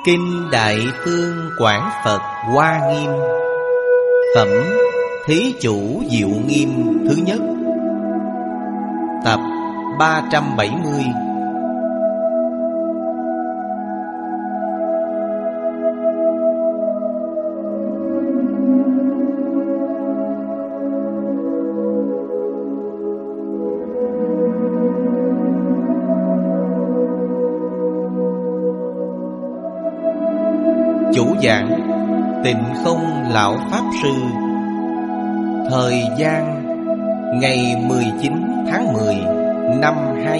Kinh Đại Phương Quảng Phật Hoa Nghiêm. Phẩm Thí Chủ Diệu Nghiêm thứ nhất. Tập 370. Chủ giảng Tịnh Không Lão Pháp Sư. Thời gian ngày 19 tháng 10 năm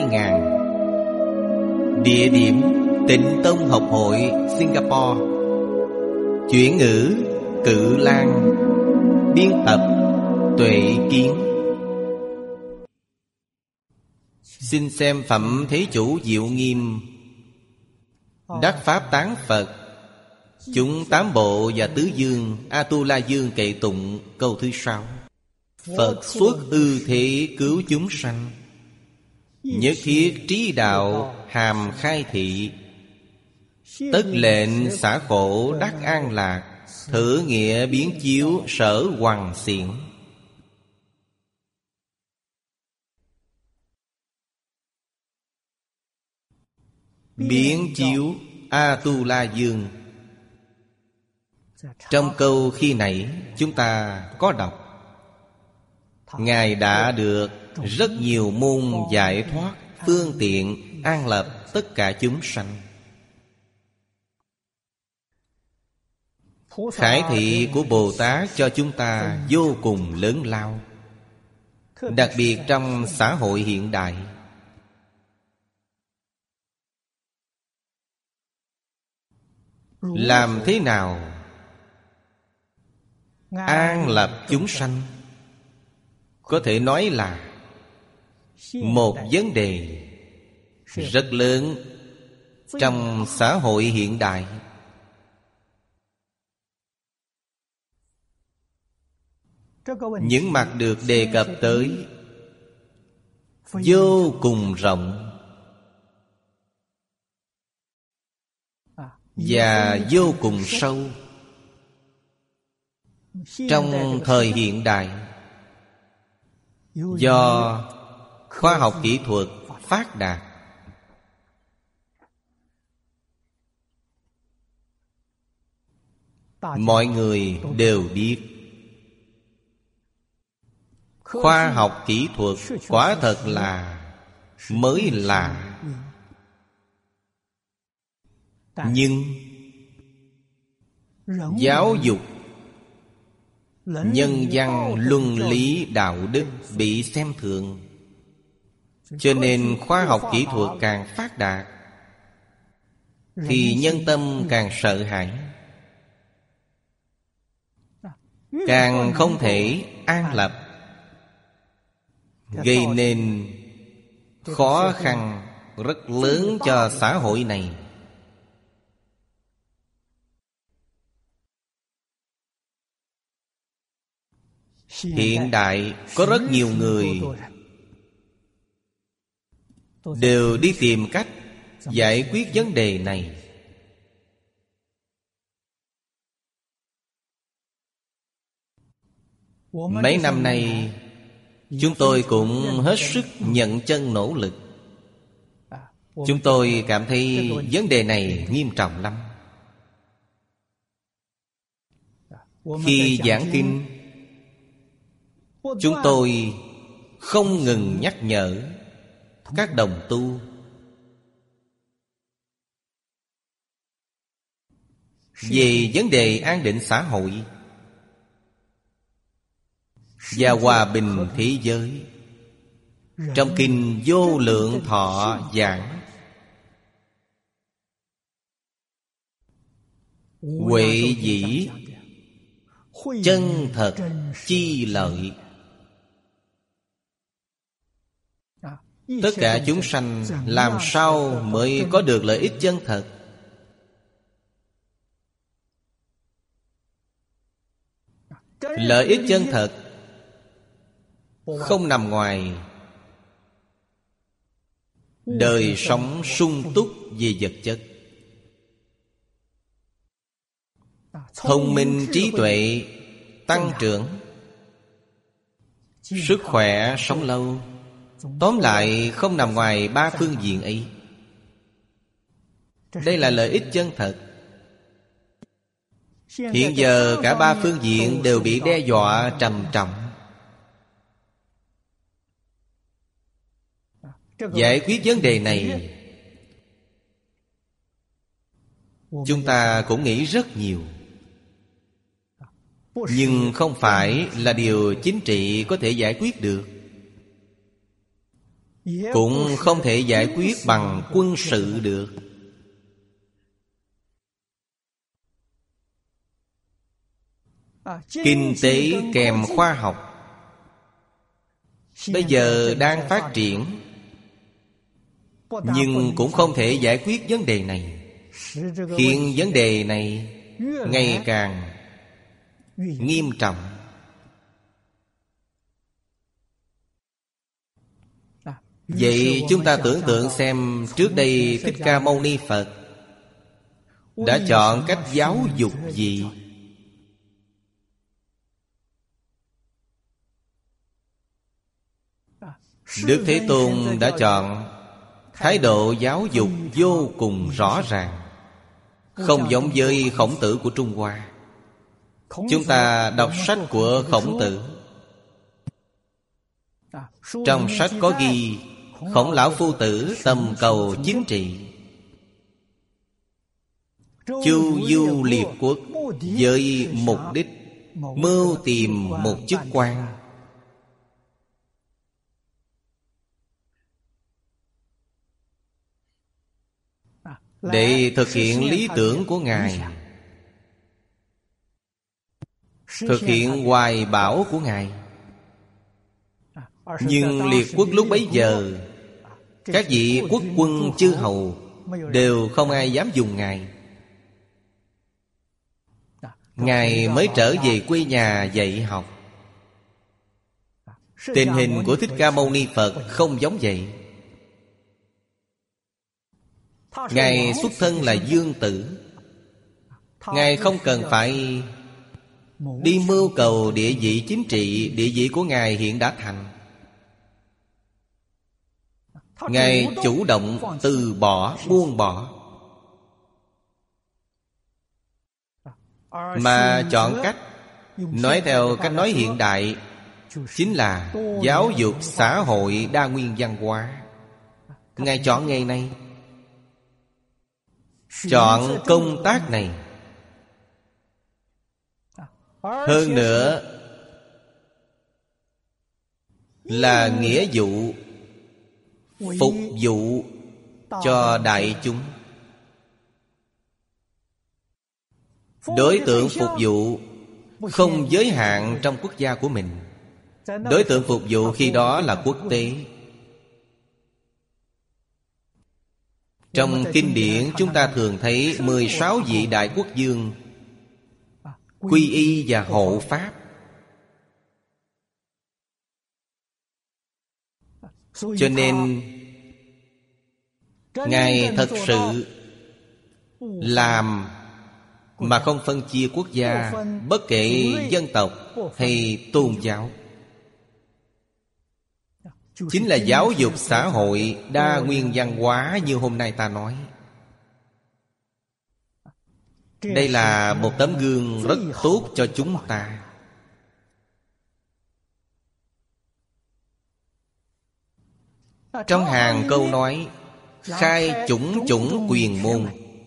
2000. Địa điểm Tịnh Tông Học Hội Singapore. Chuyển ngữ Cự Lan. Biên tập Tuệ Kiến. Xin xem phẩm Thế Chủ Diệu Nghiêm. Đắc Pháp Tán Phật. Chúng tám bộ và tứ dương A-tu-la dương kệ tụng câu thứ 6. Phật xuất ư thế cứu chúng sanh, nhất thiết trí đạo hàm khai thị, tất lệnh xả khổ đắc an lạc, thử nghĩa biến chiếu sở hoằng xiển. Biến chiếu A-tu-la dương. Trong câu khi nãy chúng ta có đọc, Ngài đã được rất nhiều môn giải thoát, phương tiện an lập tất cả chúng sanh. Khải thị của Bồ Tát cho chúng ta vô cùng lớn lao, đặc biệt trong xã hội hiện đại. Làm thế nào an lập chúng sanh? Có thể nói là một vấn đề rất lớn trong xã hội hiện đại. Những mặt được đề cập tới vô cùng rộng và vô cùng sâu. Trong thời hiện đại, do khoa học kỹ thuật phát đạt, mọi người đều biết khoa học kỹ thuật quả thật là mới lạ. Nhưng giáo dục, nhân văn, luân lý, đạo đức bị xem thường. Cho nên khoa học kỹ thuật càng phát đạt thì nhân tâm càng sợ hãi, càng không thể an lập, gây nên khó khăn rất lớn cho xã hội này. Hiện đại có rất nhiều người đều đi tìm cách giải quyết vấn đề này. Mấy năm nay chúng tôi cũng hết sức nhận chân nỗ lực. Chúng tôi cảm thấy vấn đề này nghiêm trọng lắm. Khi giảng kinh, chúng tôi không ngừng nhắc nhở các đồng tu về vấn đề an định xã hội và hòa bình thế giới. Trong kinh Vô Lượng Thọ giảng huệ dĩ chân thật chi lợi. Tất cả chúng sanh làm sao mới có được lợi ích chân thật? Lợi ích chân thật không nằm ngoài đời sống sung túc về vật chất. thông minh trí tuệ tăng trưởng, sức khỏe sống lâu. Tóm lại không nằm ngoài ba phương diện ấy. Đây là lợi ích chân thật. Hiện giờ cả ba phương diện đều bị đe dọa trầm trọng. Giải quyết vấn đề này, chúng ta cũng nghĩ rất nhiều, nhưng không phải là điều chính trị có thể giải quyết được, cũng không thể giải quyết bằng quân sự được. Kinh tế kèm khoa học bây giờ đang phát triển, nhưng cũng không thể giải quyết vấn đề này, khiến vấn đề này ngày càng nghiêm trọng. Vậy chúng ta tưởng tượng xem, trước đây Thích Ca Mâu Ni Phật đã chọn cách giáo dục gì? Đức Thế Tôn đã chọn thái độ giáo dục vô cùng rõ ràng, không giống với Khổng Tử của Trung Hoa. Chúng ta đọc sách của Khổng Tử, trong sách có ghi Khổng lão phu tử tầm cầu chính trị, chu du liệt quốc với mục đích mưu tìm một chức quan. Để thực hiện lý tưởng của Ngài, thực hiện hoài bão của Ngài. Nhưng liệt quốc lúc bấy giờ, các vị quốc quân chư hầu đều không ai dám dùng Ngài. Ngài mới trở về quê nhà dạy học. Tình hình của Thích Ca Mâu Ni Phật không giống vậy. Ngài xuất thân là dương tử, Ngài không cần phải đi mưu cầu địa vị chính trị. Địa vị của Ngài hiện đã thành. Ngài chủ động từ bỏ, buông bỏ, mà chọn cách, nói theo cách nói hiện đại, chính là giáo dục xã hội đa nguyên văn hóa. Ngài chọn nghề này, chọn công tác này. Hơn nữa là nghĩa vụ, phục vụ cho đại chúng. Đối tượng phục vụ không giới hạn trong quốc gia của mình. Đối tượng phục vụ khi đó là quốc tế. Trong kinh điển chúng ta thường thấy 16 vị đại quốc vương quy y và hộ pháp. Cho nên Ngài thật sự làm mà không phân chia quốc gia, bất kể dân tộc hay tôn giáo. Chính là giáo dục xã hội đa nguyên văn hóa như hôm nay ta nói. Đây là một tấm gương rất tốt cho chúng ta. Trong hàng câu nói khai chủng chủng quyền môn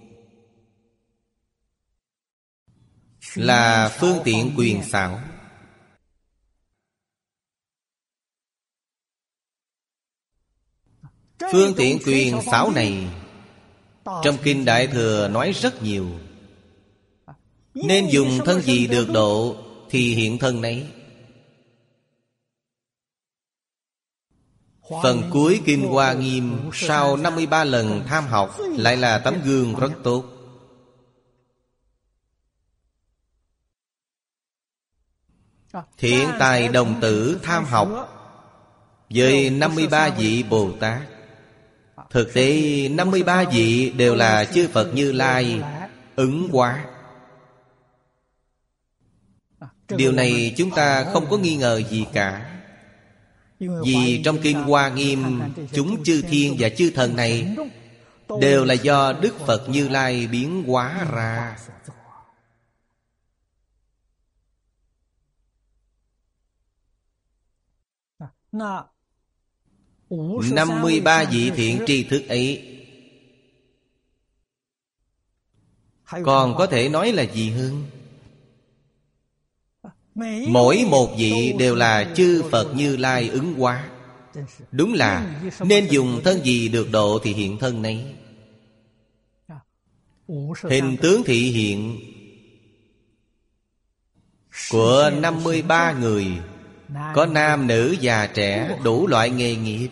là phương tiện quyền xảo. Phương tiện quyền xảo này trong Kinh Đại Thừa nói rất nhiều. Nên dùng thân gì được độ thì hiện thân nấy. Phần cuối Kinh Hoa Nghiêm sau 53 lần tham học lại là tấm gương rất tốt. Thiện tài đồng tử tham học với 53 vị Bồ Tát. Thực tế 53 vị đều là chư Phật Như Lai ứng hóa. Điều này chúng ta không có nghi ngờ gì cả. Vì trong Kinh Hoa Nghiêm, chúng chư thiên và chư thần này đều là do Đức Phật Như Lai biến hóa ra. 53 vị thiện tri thức ấy còn có thể nói là gì hơn? Mỗi một vị đều là chư Phật Như Lai ứng hóa. Đúng là nên dùng thân gì được độ thì hiện thân nấy. Hình tướng thị hiện của 53 người, có nam nữ già trẻ, đủ loại nghề nghiệp.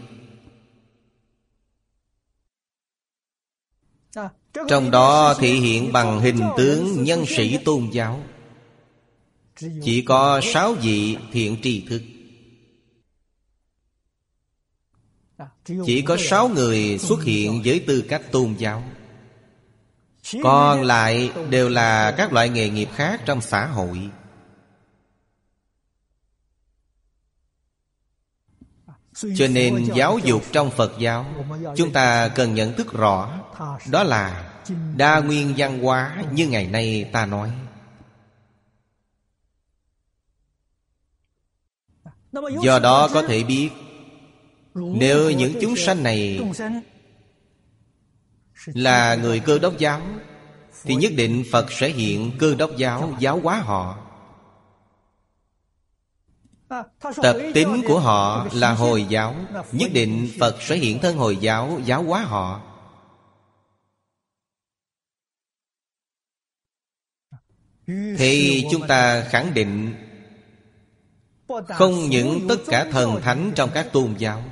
Trong đó thị hiện bằng hình tướng nhân sĩ tôn giáo. Chỉ có 6 vị thiện tri thức. Chỉ có 6 người xuất hiện với tư cách tôn giáo. Còn lại đều là các loại nghề nghiệp khác trong xã hội. Cho nên giáo dục trong Phật giáo, chúng ta cần nhận thức rõ, đó là đa nguyên văn hóa như ngày nay ta nói. Do đó có thể biết, nếu những chúng sanh này là người Cơ Đốc giáo, thì nhất định Phật sẽ hiện Cơ Đốc giáo giáo hóa họ. Tập tính của họ là Hồi giáo, nhất định Phật sẽ hiện thân Hồi giáo giáo hóa họ. Thì chúng ta khẳng định, không những tất cả thần thánh trong các tôn giáo,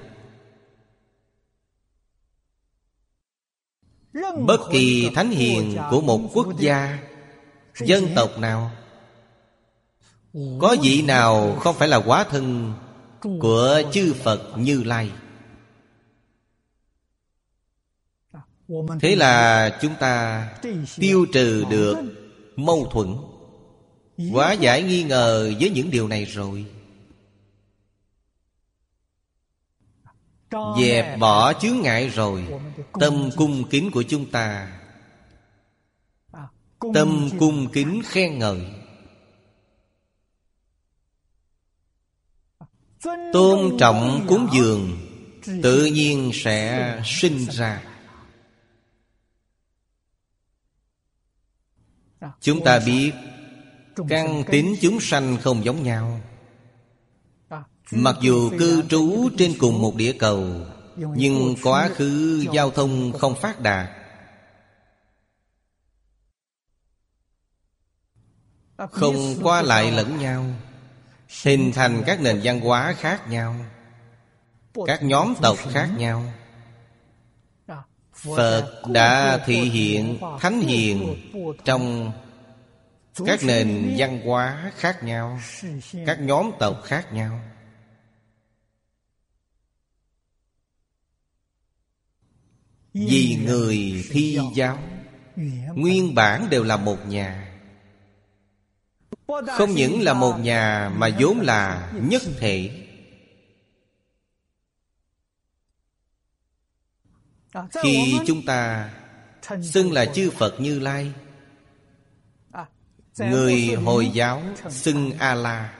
bất kỳ thánh hiền của một quốc gia, dân tộc nào, có vị nào không phải là hóa thân của chư Phật Như Lai. Thế là chúng ta tiêu trừ được mâu thuẫn, hóa giải nghi ngờ với những điều này rồi. Dẹp bỏ chướng ngại rồi, tâm cung kính của chúng ta, tâm cung kính khen ngợi, tôn trọng cúng dường, tự nhiên sẽ sinh ra. Chúng ta biết căn tính chúng sanh không giống nhau. Mặc dù cư trú trên cùng một địa cầu, nhưng quá khứ giao thông không phát đạt, không qua lại lẫn nhau, hình thành các nền văn hóa khác nhau, các nhóm tộc khác nhau. Phật đã thị hiện thánh hiền trong các nền văn hóa khác nhau, các nhóm tộc khác nhau. Vì người thi giáo nguyên bản đều là một nhà. Không những là một nhà mà vốn là nhất thể. Khi chúng ta xưng là chư Phật Như Lai, người Hồi giáo xưng A-la,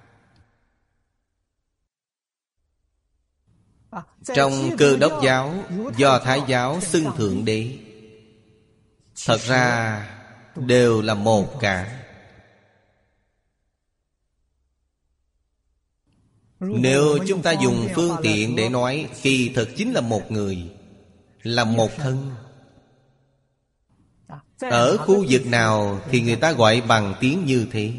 trong Cơ Đốc giáo, Do Thái giáo xưng Thượng Đế. Thật ra đều là một cả. Nếu chúng ta dùng phương tiện để nói, kỳ thực chính là một người, là một thân. Ở khu vực nào thì người ta gọi bằng tiếng như thế.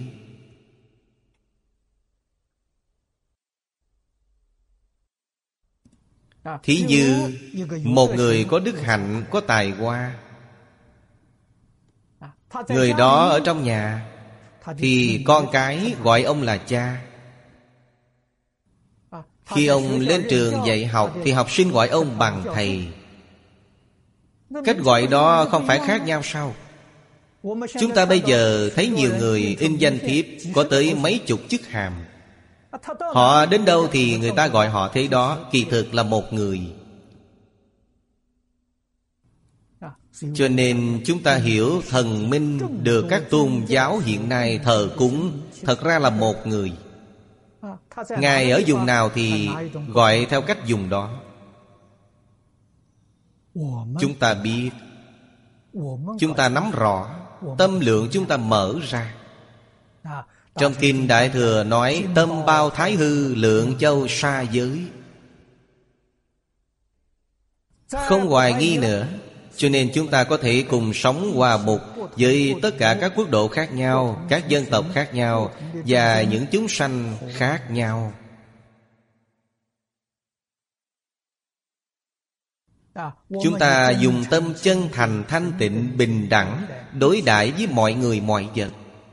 Thí như một người có đức hạnh, có tài hoa, người đó ở trong nhà thì con cái gọi ông là cha. Khi ông lên trường dạy học thì học sinh gọi ông bằng thầy. Cách gọi đó không phải khác nhau sao? Chúng ta bây giờ thấy nhiều người in danh thiếp có tới mấy chục chức hàm. Họ đến đâu thì người ta gọi họ thế đó, kỳ thực là một người. Cho nên chúng ta hiểu thần minh được các tôn giáo hiện nay thờ cúng thật ra là một người. Ngài ở vùng nào thì gọi theo cách dùng đó. Chúng ta biết, chúng ta nắm rõ, tâm lượng chúng ta mở ra. Trong Kinh Đại Thừa nói tâm bao thái hư, lượng châu sa giới. Không hoài nghi nữa. Cho nên chúng ta có thể cùng sống hòa mục với tất cả các quốc độ khác nhau, các dân tộc khác nhau và những chúng sanh khác nhau. Chúng ta dùng tâm chân thành, thanh tịnh, bình đẳng đối đãi với mọi người mọi vật,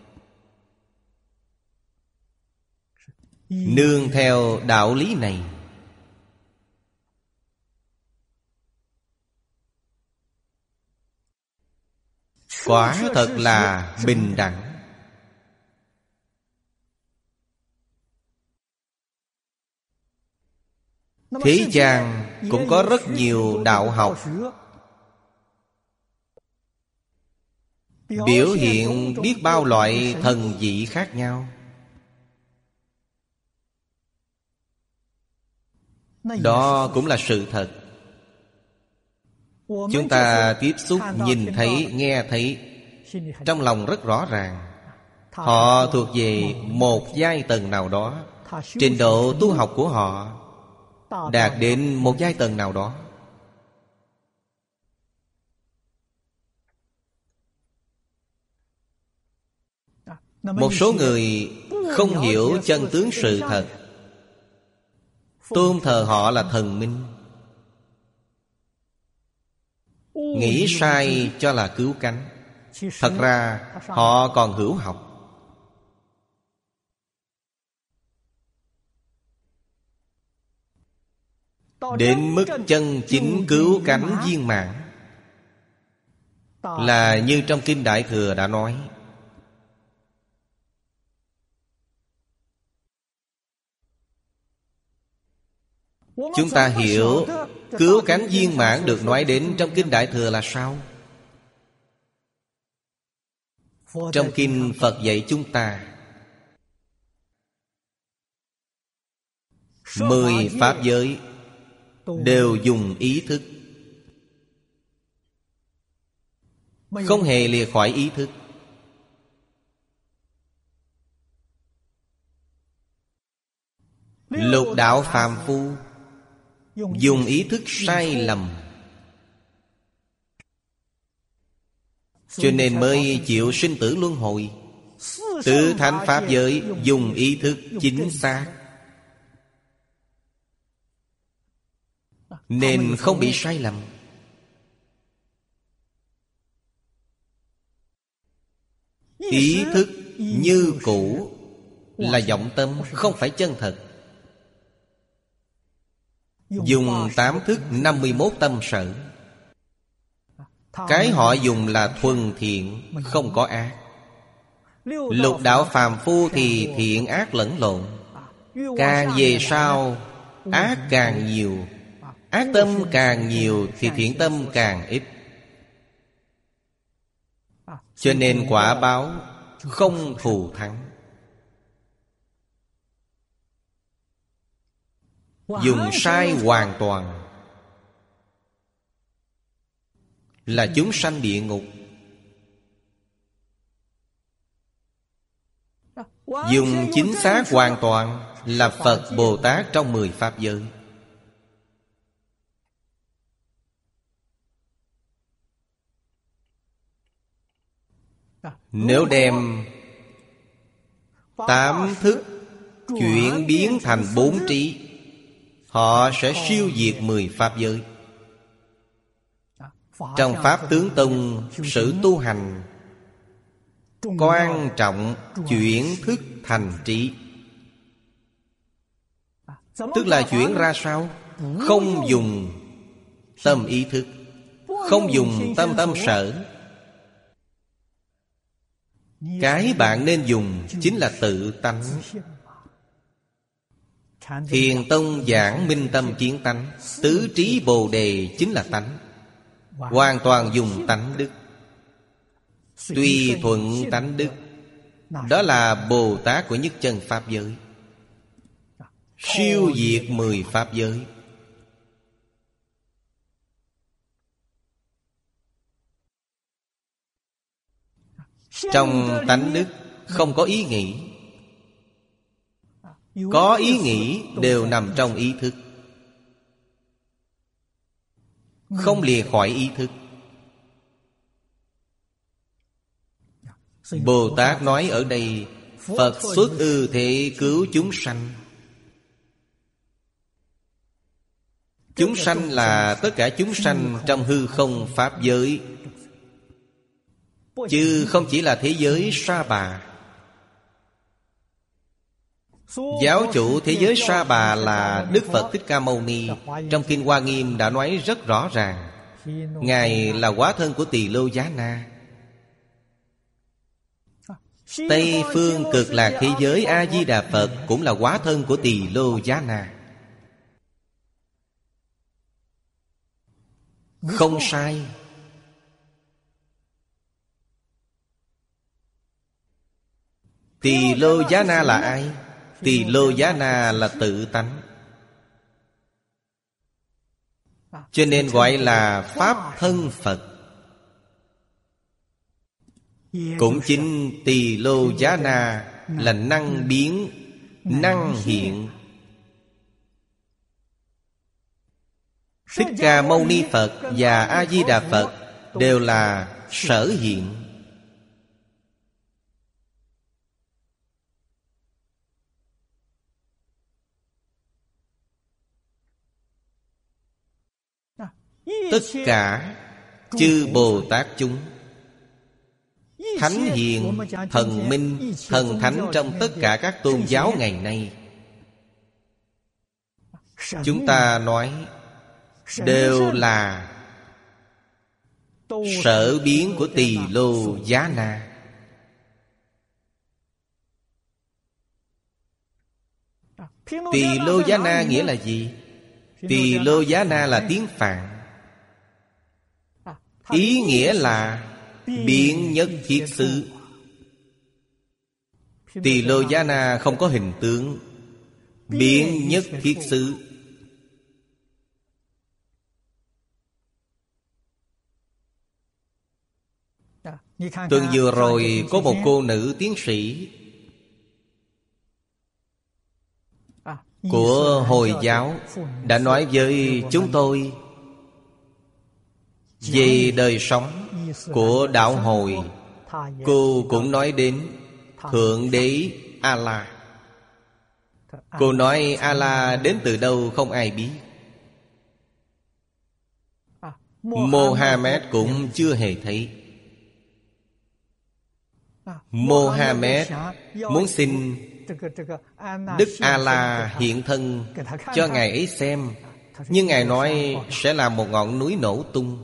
nương theo đạo lý này. Quả thật là bình đẳng. Thế gian cũng có rất nhiều đạo học biểu hiện biết bao loại thần dị khác nhau. Đó cũng là sự thật. Chúng ta tiếp xúc, nhìn thấy, nghe thấy, trong lòng rất rõ ràng. Họ thuộc về một giai tầng nào đó. Trình độ tu học của họ đạt đến một giai tầng nào đó. Một số người không hiểu chân tướng sự thật, tôn thờ họ là thần minh, nghĩ sai cho là cứu cánh. Thật ra họ còn hữu học. Đến mức chân chính cứu cánh viên mãn là như trong Kinh Đại Thừa đã nói. Chúng ta hiểu cứu cánh viên mãn được nói đến trong Kinh Đại Thừa là sao? Trong Kinh Phật dạy chúng ta 10 pháp giới đều dùng ý thức, không hề lìa khỏi ý thức. Lục đạo phàm phu dùng ý thức sai lầm, cho nên mới chịu sinh tử luân hồi. Tứ thánh pháp giới dùng ý thức chính xác, nên không bị sai lầm. Ý thức như cũ là vọng tâm, không phải chân thật. Dùng 8 thức 51 tâm sở. Cái họ dùng là thuần thiện, không có ác. Lục đạo phàm phu thì thiện ác lẫn lộn. Càng về sau ác càng nhiều, ác tâm càng nhiều thì thiện tâm càng ít. Cho nên quả báo không thù thắng. Dùng sai hoàn toàn là chúng sanh địa ngục. Dùng chính xác hoàn toàn là Phật Bồ Tát trong 10 pháp giới. Nếu đem 8 thức chuyển biến thành 4 trí, họ sẽ siêu diệt 10 pháp giới. Trong Pháp Tướng Tông sử tu hành, quan trọng chuyển thức thành trí. Tức là chuyển ra sao? Không dùng tâm ý thức, không dùng tâm tâm sở, Cái bạn nên dùng chính là tự tánh. Thiền tông giảng minh tâm kiến tánh, tứ trí bồ đề chính là tánh. Hoàn toàn dùng tánh đức, tùy thuận tánh đức. Đó là Bồ Tát của nhất chân Pháp giới, siêu diệt 10 Pháp giới. Trong tánh đức không có ý nghĩ. Có ý nghĩ đều nằm trong ý thức, không lìa khỏi ý thức. Bồ Tát nói ở đây, Phật xuất ư thế cứu chúng sanh. Chúng sanh là tất cả chúng sanh trong hư không Pháp giới, chứ không chỉ là thế giới Sa Bà. Giáo chủ thế giới Sa Bà là Đức Phật Thích Ca Mâu Ni. Trong Kinh Hoa Nghiêm đã nói rất rõ ràng, Ngài là hóa thân của Tỳ Lô Giá Na. Tây phương cực lạc thế giới A-di-đà Phật cũng là hóa thân của Tỳ Lô Giá Na. Không sai. Tỳ Lô Giá Na là ai? Tỳ Lô Giá Na là tự tánh, cho nên gọi là Pháp thân Phật. Cũng chính Tỳ Lô Giá Na là năng biến, năng hiện. Thích Ca Mâu Ni Phật và A-di-đà Phật đều là sở hiện. Tất cả chư Bồ Tát chúng, thánh hiền, thần minh, thần thánh trong tất cả các tôn giáo ngày nay, chúng ta nói đều là sở biến của Tỳ Lô Giá Na. Tỳ Lô Giá Na nghĩa là gì? Tỳ Lô Giá Na là tiếng Phạn, ý nghĩa là biến nhất thiết xứ. Tỳ Lô Giá Na không có hình tướng, biến nhất thiết xứ. Tuần vừa rồi có một cô nữ tiến sĩ của Hồi giáo đã nói với chúng tôi về đời sống của đạo Hồi. Cô cũng nói đến Thượng Đế A-la. Cô nói A-la đến từ đâu không ai biết. Mohammed cũng chưa hề thấy. Mohammed muốn xin Đức A-la hiện thân cho Ngài ấy xem, nhưng Ngài nói sẽ là một ngọn núi nổ tung.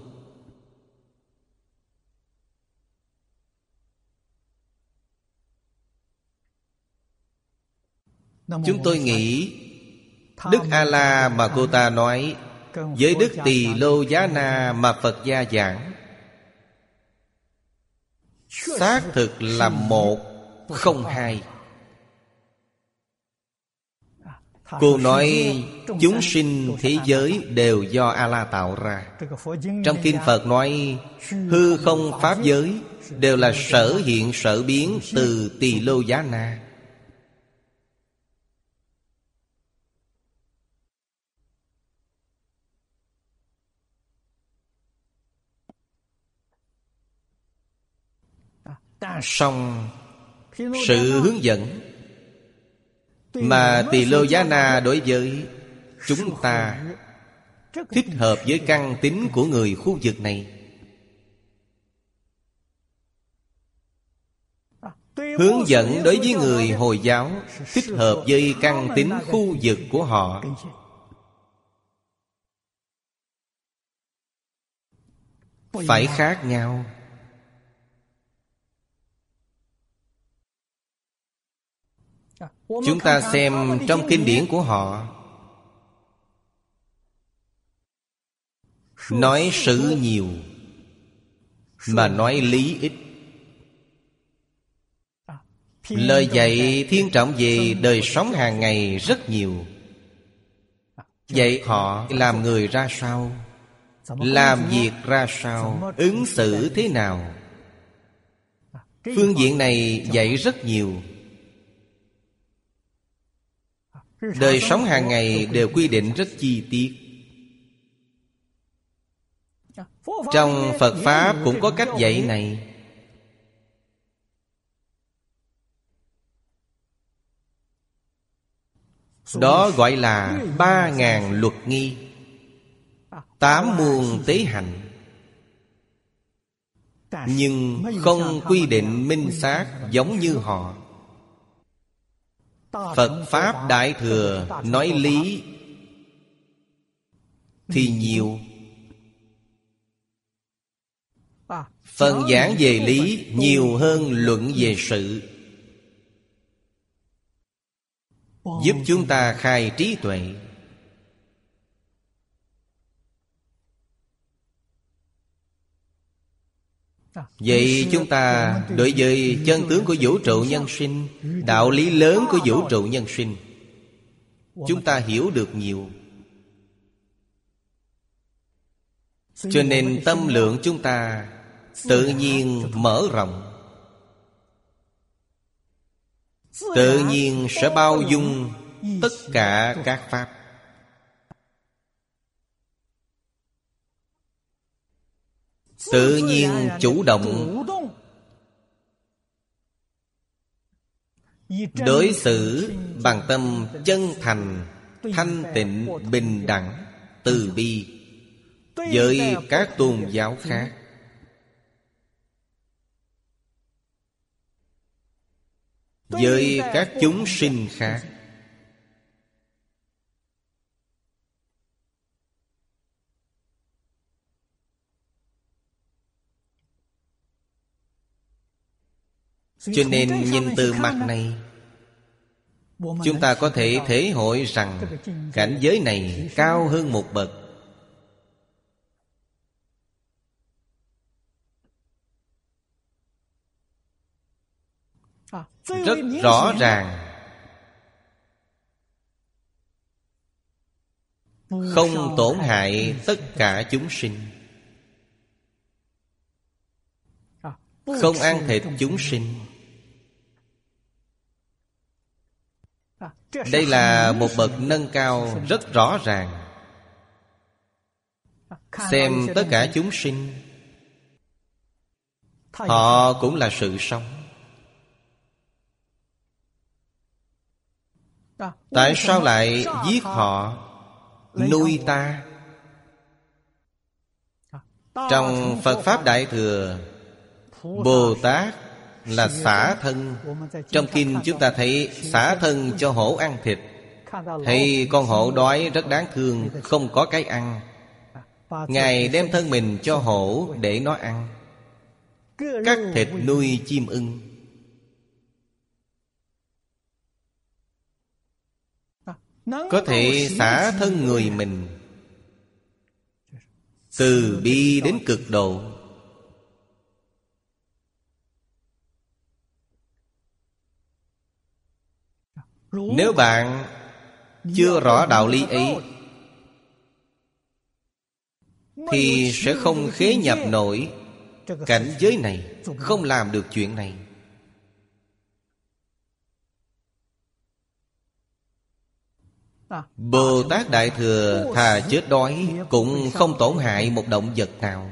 Chúng tôi nghĩ Đức A-la mà cô ta nói với Đức Tỳ Lô Giá Na mà Phật gia giảng xác thực là một, không hai. Cô nói chúng sinh thế giới đều do A-la tạo ra. Trong Kinh Phật nói hư không Pháp giới đều là sở hiện sở biến từ Tỳ Lô Giá Na. Song sự hướng dẫn mà Tỳ Lô Giá Na đối với chúng ta thích hợp với căn tính của người khu vực này. Hướng dẫn đối với người Hồi giáo thích hợp với căn tính khu vực của họ. Phải khác nhau. Chúng ta xem trong kinh điển của họ, nói sự nhiều mà nói lý ít. Lời dạy thiên trọng về đời sống hàng ngày rất nhiều. Dạy họ làm người ra sao, làm việc ra sao, ứng xử thế nào. Phương diện này dạy rất nhiều. Đời sống hàng ngày đều quy định rất chi tiết. Trong Phật Pháp cũng có cách dạy này. Đó gọi là 3.000 luật nghi, 8 muôn tế hạnh. Nhưng không quy định minh xác giống như họ. Phật Pháp Đại Thừa nói lý thì nhiều. Phần giảng về lý nhiều hơn luận về sự, giúp chúng ta khai trí tuệ. Vậy chúng ta đối với chân tướng của vũ trụ nhân sinh, đạo lý lớn của vũ trụ nhân sinh, chúng ta hiểu được nhiều. Cho nên tâm lượng chúng ta tự nhiên mở rộng, tự nhiên sẽ bao dung tất cả các pháp. Tự nhiên chủ động đối xử bằng tâm chân thành, thanh tịnh, bình đẳng, từ bi với các tôn giáo khác. Với các chúng sinh khác. Cho nên nhìn từ mặt này, chúng ta có thể thể hội rằng cảnh giới này cao hơn một bậc. Rất rõ ràng, không tổn hại tất cả chúng sinh, không ăn thịt chúng sinh. Đây là một bậc nâng cao rất rõ ràng. Xem tất cả chúng sinh, họ cũng là sự sống. Tại sao lại giết họ, nuôi ta? Trong Phật Pháp Đại Thừa, Bồ Tát là xả thân. Trong kinh chúng ta thấy xả thân cho hổ ăn thịt. Thấy con hổ đói rất đáng thương, không có cái ăn, Ngài đem thân mình cho hổ để nó ăn, cắt thịt nuôi chim ưng. Có thể xả thân người mình, từ bi đến cực độ. Nếu bạn chưa rõ đạo lý ấy thì sẽ không khế nhập nổi cảnh giới này, không làm được chuyện này. Bồ Tát Đại Thừa thà chết đói cũng không tổn hại một động vật nào.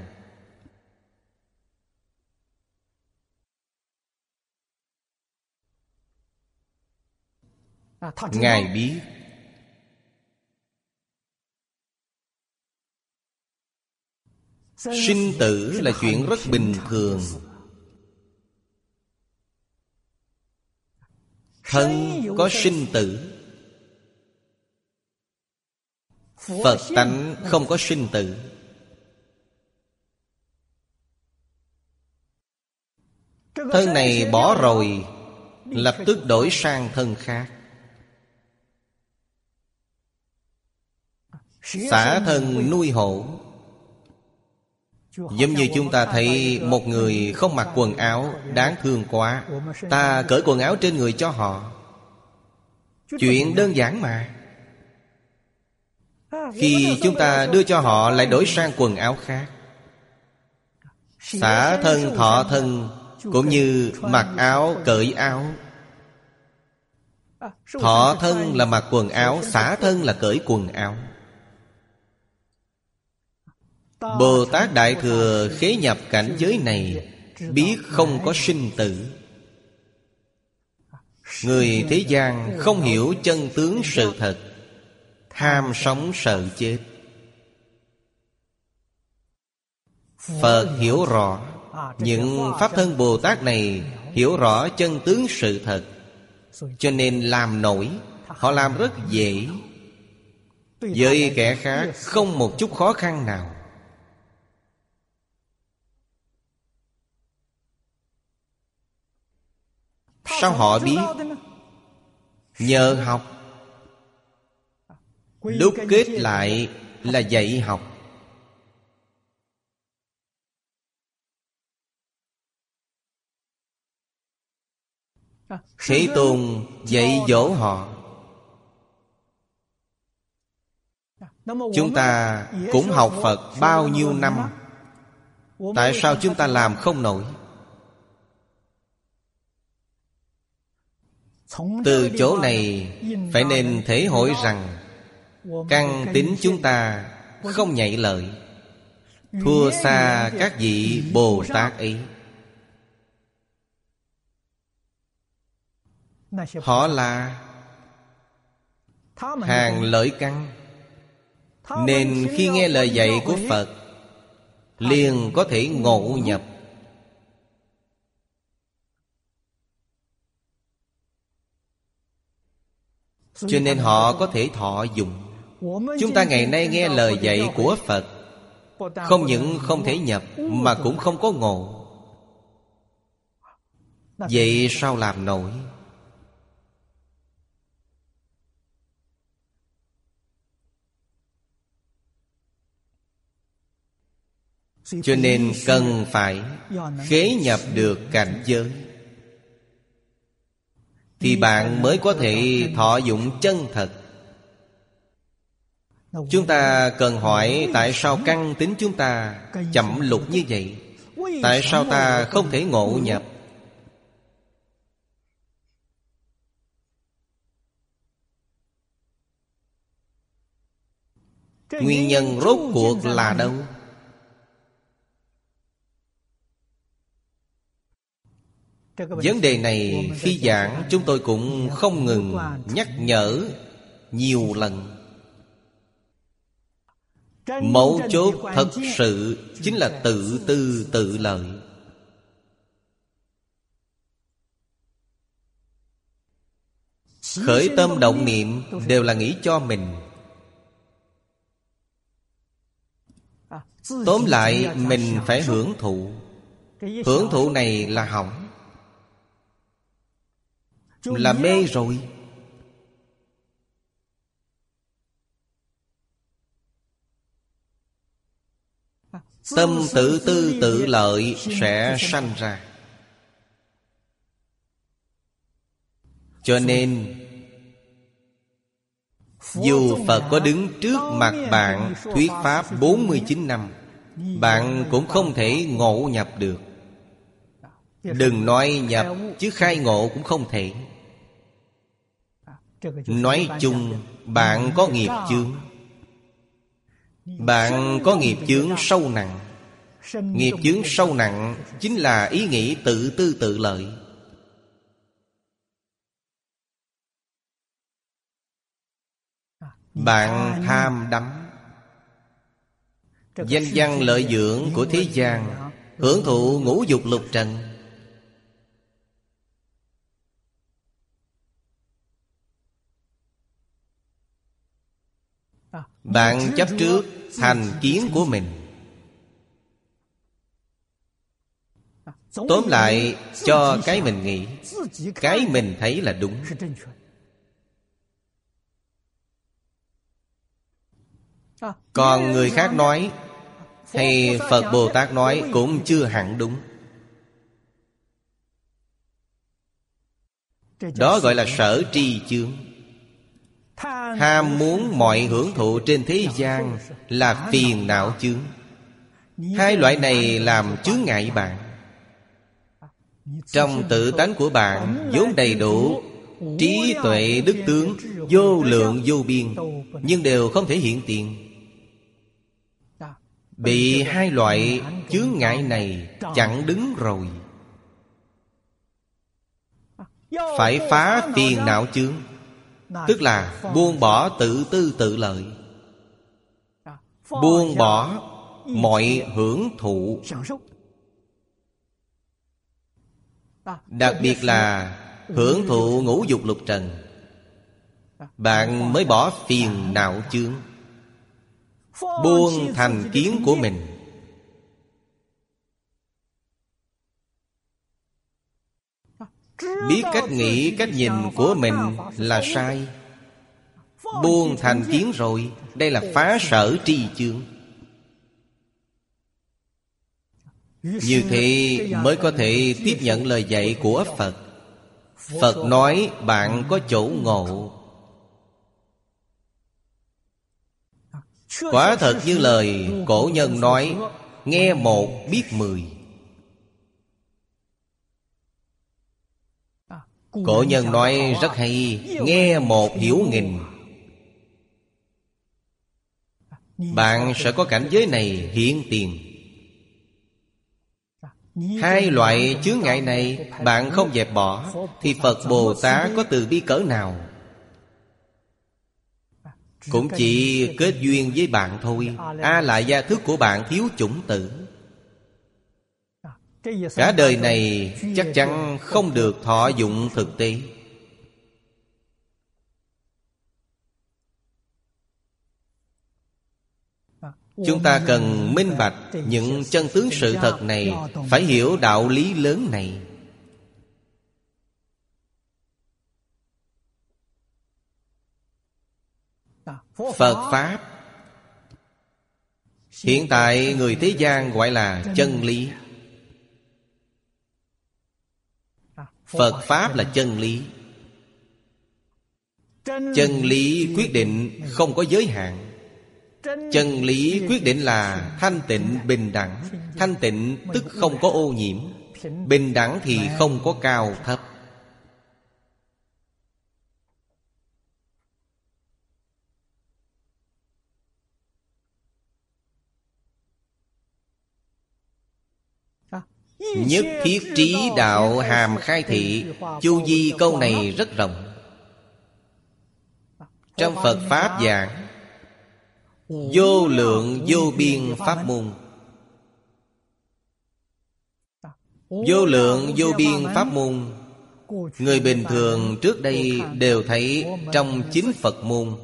Ngài biết sinh tử là chuyện rất bình thường. Thân có sinh tử, Phật tánh không có sinh tử. Thân này bỏ rồi, lập tức đổi sang thân khác. Xả thân nuôi hộ. Giống như chúng ta thấy một người không mặc quần áo, đáng thương quá, ta cởi quần áo trên người cho họ. Chuyện đơn giản mà. Khi chúng ta đưa cho họ lại đổi sang quần áo khác. Xả thân thọ thân cũng như mặc áo cởi áo. Thọ thân là mặc quần áo, xả thân là cởi quần áo. Bồ Tát Đại Thừa khế nhập cảnh giới này, biết không có sinh tử. Người thế gian không hiểu chân tướng sự thật, ham sống sợ chết. Phật hiểu rõ. Những Pháp thân Bồ Tát này hiểu rõ chân tướng sự thật, cho nên làm nổi. Họ làm rất dễ. Với kẻ khác không một chút khó khăn nào. Sao họ biết? Nhờ học. Đúc kết lại là dạy học. Thế Tôn dạy dỗ họ. Chúng ta cũng học Phật bao nhiêu năm, tại sao chúng ta làm không nổi? Từ chỗ này phải nên thể hội rằng căn tính chúng ta không nhạy lợi, thua xa các vị Bồ Tát ấy. Họ là hàng lợi căn, nên khi nghe lời dạy của Phật liền có thể ngộ nhập. Cho nên họ có thể thọ dụng. Chúng ta ngày nay nghe lời dạy của Phật, không những không thể nhập mà cũng không có ngộ. Vậy sao làm nổi? Cho nên cần phải khế nhập được cảnh giới, thì bạn mới có thể thọ dụng chân thật. Chúng ta cần hỏi tại sao căn tính chúng ta chậm lục như vậy? Tại sao ta không thể ngộ nhập? Nguyên nhân rốt cuộc là đâu? Vấn đề này khi giảng chúng tôi cũng không ngừng nhắc nhở nhiều lần. Mấu chốt thật sự chính là tự tư tự lợi. Khởi tâm động niệm đều là nghĩ cho mình. Tóm lại mình phải hưởng thụ. Hưởng thụ này là hỏng, là mê rồi. Tâm tự tư tự lợi sẽ sanh ra. Cho nên dù Phật có đứng trước mặt bạn thuyết pháp 49 năm, bạn cũng không thể ngộ nhập được. Đừng nói nhập, chứ khai ngộ cũng không thể. Nói chung, bạn có nghiệp chướng. Bạn có nghiệp chướng sâu nặng. Nghiệp chướng sâu nặng chính là ý nghĩ tự tư tự lợi. Bạn tham đắm danh văn lợi dưỡng của thế gian, hưởng thụ ngũ dục lục trần. Bạn chấp trước thành kiến của mình. Tóm lại cho cái mình nghĩ, cái mình thấy là đúng. Còn người khác nói hay Phật Bồ Tát nói cũng chưa hẳn đúng. Đó gọi là sở tri chướng. Ham muốn mọi hưởng thụ trên thế gian là phiền não chướng. Hai loại này làm chướng ngại bạn. Trong tự tánh của bạn vốn đầy đủ trí tuệ đức tướng vô lượng vô biên, nhưng đều không thể hiện tiền. Bị hai loại chướng ngại này chặn đứng rồi. Phải phá phiền não chướng, tức là buông bỏ tự tư tự lợi, buông bỏ mọi hưởng thụ. Đặc biệt là hưởng thụ ngũ dục lục trần, bạn mới bỏ phiền não chướng, buông thành kiến của mình. Biết cách nghĩ, cách nhìn của mình là sai, buông thành kiến rồi. Đây là phá sở tri chướng. Như thế mới có thể tiếp nhận lời dạy của Phật. Phật nói bạn có chỗ ngộ. Quả thật như lời cổ nhân nói, nghe một biết mười. Cổ nhân nói rất hay, nghe một hiểu nghìn. Bạn sẽ có cảnh giới này hiện tiền. Hai loại chướng ngại này bạn không dẹp bỏ, thì Phật Bồ Tát có từ bi cỡ nào cũng chỉ kết duyên với bạn thôi. A lại gia thức của bạn thiếu chủng tử, cả đời này chắc chắn không được thọ dụng thực tế. Chúng ta cần minh bạch những chân tướng sự thật này, phải hiểu đạo lý lớn này. Phật Pháp hiện tại người thế gian gọi là chân lý. Phật Pháp là chân lý. Chân lý quyết định không có giới hạn. Chân lý quyết định là thanh tịnh bình đẳng. Thanh tịnh tức không có ô nhiễm, bình đẳng thì không có cao thấp. Nhất thiết trí đạo hàm khai thị. Chu di câu này rất rộng. Trong Phật Pháp giảng vô lượng vô biên pháp môn. Vô lượng vô biên pháp môn, người bình thường trước đây đều thấy trong chính Phật môn,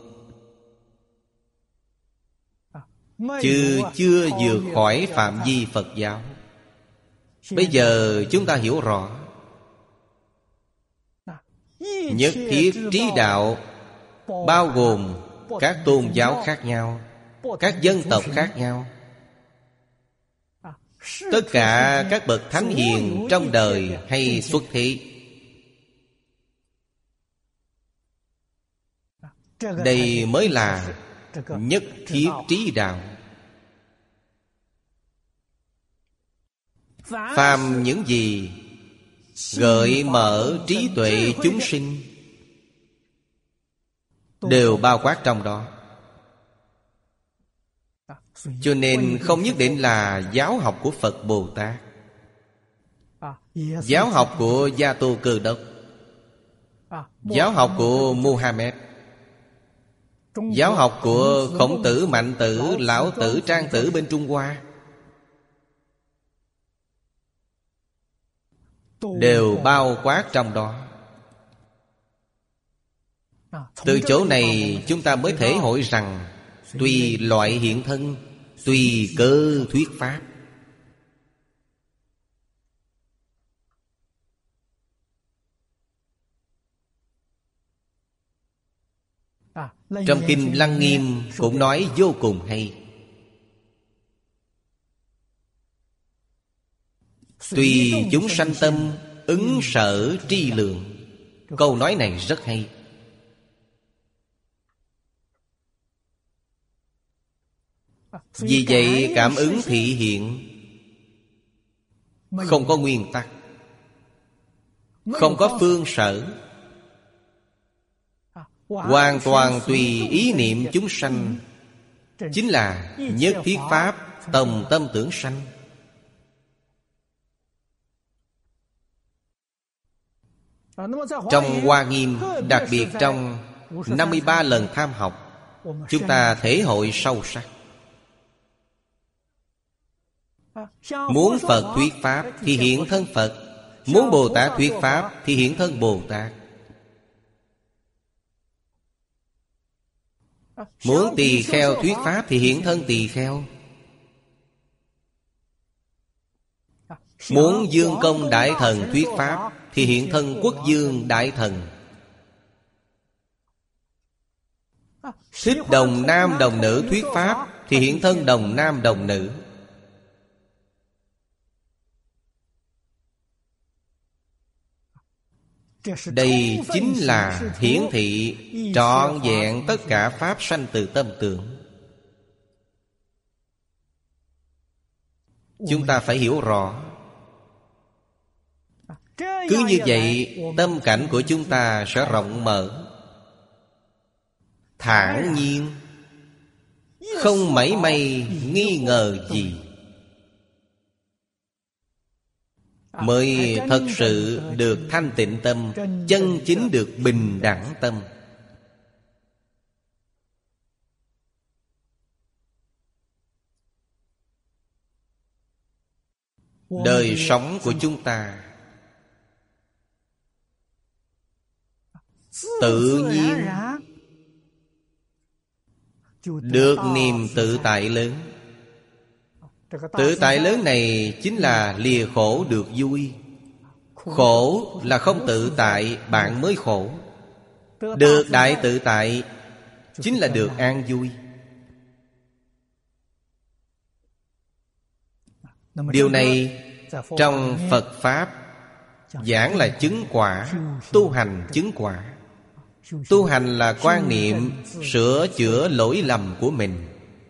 chứ chưa vượt khỏi phạm vi Phật giáo. Bây giờ chúng ta hiểu rõ. Nhất thiết trí đạo bao gồm các tôn giáo khác nhau, các dân tộc khác nhau. Tất cả các bậc thánh hiền trong đời hay xuất thế. Đây mới là nhất thiết trí đạo. Phàm những gì gợi mở trí tuệ chúng sinh đều bao quát trong đó. Cho nên không nhất định là giáo học của Phật Bồ Tát, giáo học của Gia Tô Cơ Đốc, giáo học của Muhammad, giáo học của Khổng Tử, Mạnh Tử, Lão Tử, Trang Tử bên Trung Hoa, đều bao quát trong đó. Từ chỗ này chúng ta mới thể hội rằng tùy loại hiện thân, tùy cơ thuyết pháp. Trong Kinh Lăng Nghiêm cũng nói vô cùng hay. Tùy chúng sanh tâm, ứng sở tri lượng. Câu nói này rất hay. Vì vậy cảm ứng thị hiện không có nguyên tắc, không có phương sở, hoàn toàn tùy ý niệm chúng sanh. Chính là nhất thiết pháp tòng tâm tưởng sanh. Trong Hoa Nghiêm, đặc biệt trong 53 lần tham học, chúng ta thể hội sâu sắc. Muốn Phật thuyết Pháp thì hiện thân Phật, muốn Bồ Tát thuyết Pháp thì hiện thân Bồ Tát. Muốn tỳ kheo thuyết Pháp thì hiện thân tỳ kheo. Muốn Dương Công Đại Thần thuyết Pháp thì hiện thân Quốc Dương Đại Thần. Thích đồng nam đồng nữ thuyết Pháp thì hiện thân đồng nam đồng nữ. Đây chính là hiển thị trọn vẹn tất cả Pháp sanh từ tâm tưởng. Chúng ta phải hiểu rõ. Cứ như vậy, tâm cảnh của chúng ta sẽ rộng mở, thản nhiên, không mảy may nghi ngờ gì, mới thật sự được thanh tịnh tâm, chân chính được bình đẳng tâm. Đời sống của chúng ta tự nhiên được niềm tự tại lớn. Tự tại lớn này chính là lìa khổ được vui. Khổ là không tự tại, bạn mới khổ. Được đại tự tại chính là được an vui. Điều này trong Phật Pháp giảng là chứng quả, tu hành chứng quả. Tu hành là quan niệm sửa chữa lỗi lầm của mình,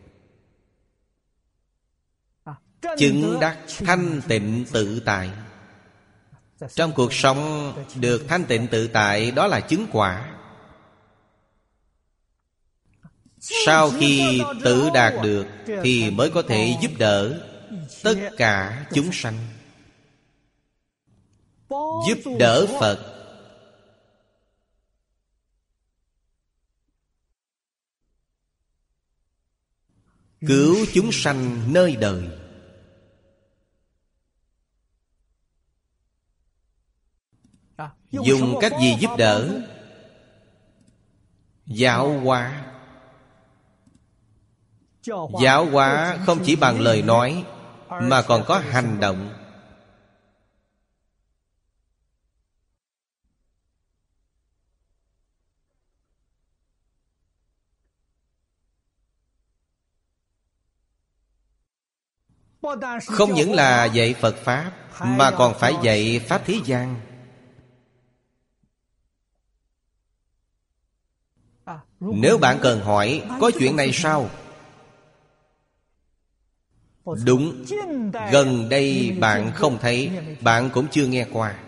chứng đắc thanh tịnh tự tại. Trong cuộc sống được thanh tịnh tự tại, đó là chứng quả. Sau khi tự đạt được thì mới có thể giúp đỡ tất cả chúng sanh, giúp đỡ Phật, cứu chúng sanh nơi đời. Dùng cách gì giúp đỡ? Giáo hóa. Giáo hóa không chỉ bằng lời nói, mà còn có hành động. Không những là dạy Phật Pháp, mà còn phải dạy Pháp thế gian. Nếu bạn cần hỏi có chuyện này sao? Đúng, gần đây bạn không thấy, bạn cũng chưa nghe qua.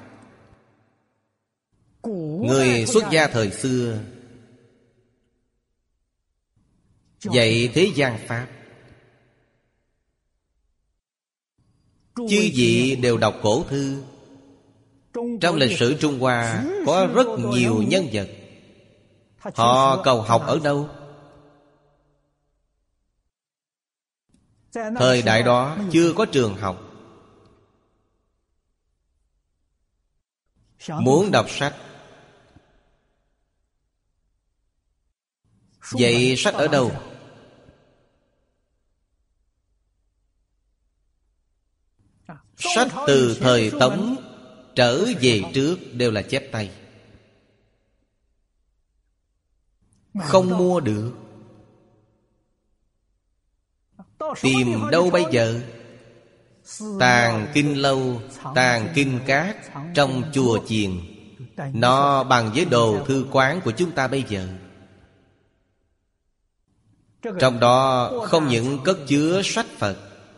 Người xuất gia thời xưa dạy thế gian Pháp, chư vị đều đọc cổ thư. Trong lịch sử Trung Hoa có rất nhiều nhân vật. Họ cầu học ở đâu? Thời đại đó chưa có trường học. Muốn đọc sách, vậy sách ở đâu? Sách từ thời Tống trở về trước đều là chép tay. Không mua được. Tìm đâu bây giờ? Tàng kinh lâu, tàng kinh các trong chùa chiền, nó bằng với đồ thư quán của chúng ta bây giờ. Trong đó không những cất chứa sách Phật,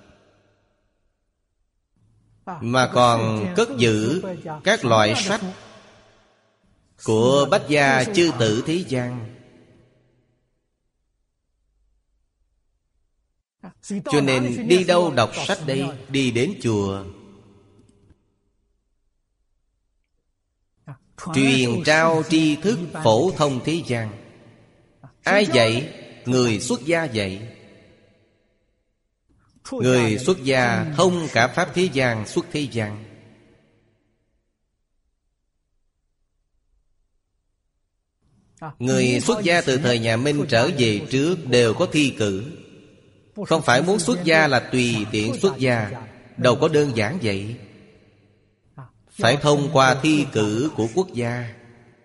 mà còn cất giữ các loại sách của bách gia chư tử thế gian. Cho nên đi đâu đọc sách đây? Đi đến chùa. Truyền trao tri thức phổ thông thế gian. Ai dạy? Người xuất gia dạy. Người xuất gia thông cả pháp thế gian, xuất thế gian. Người xuất gia từ thời nhà Minh trở về trước đều có thi cử. Không phải muốn xuất gia là tùy tiện xuất gia, đâu có đơn giản vậy. Phải thông qua thi cử của quốc gia.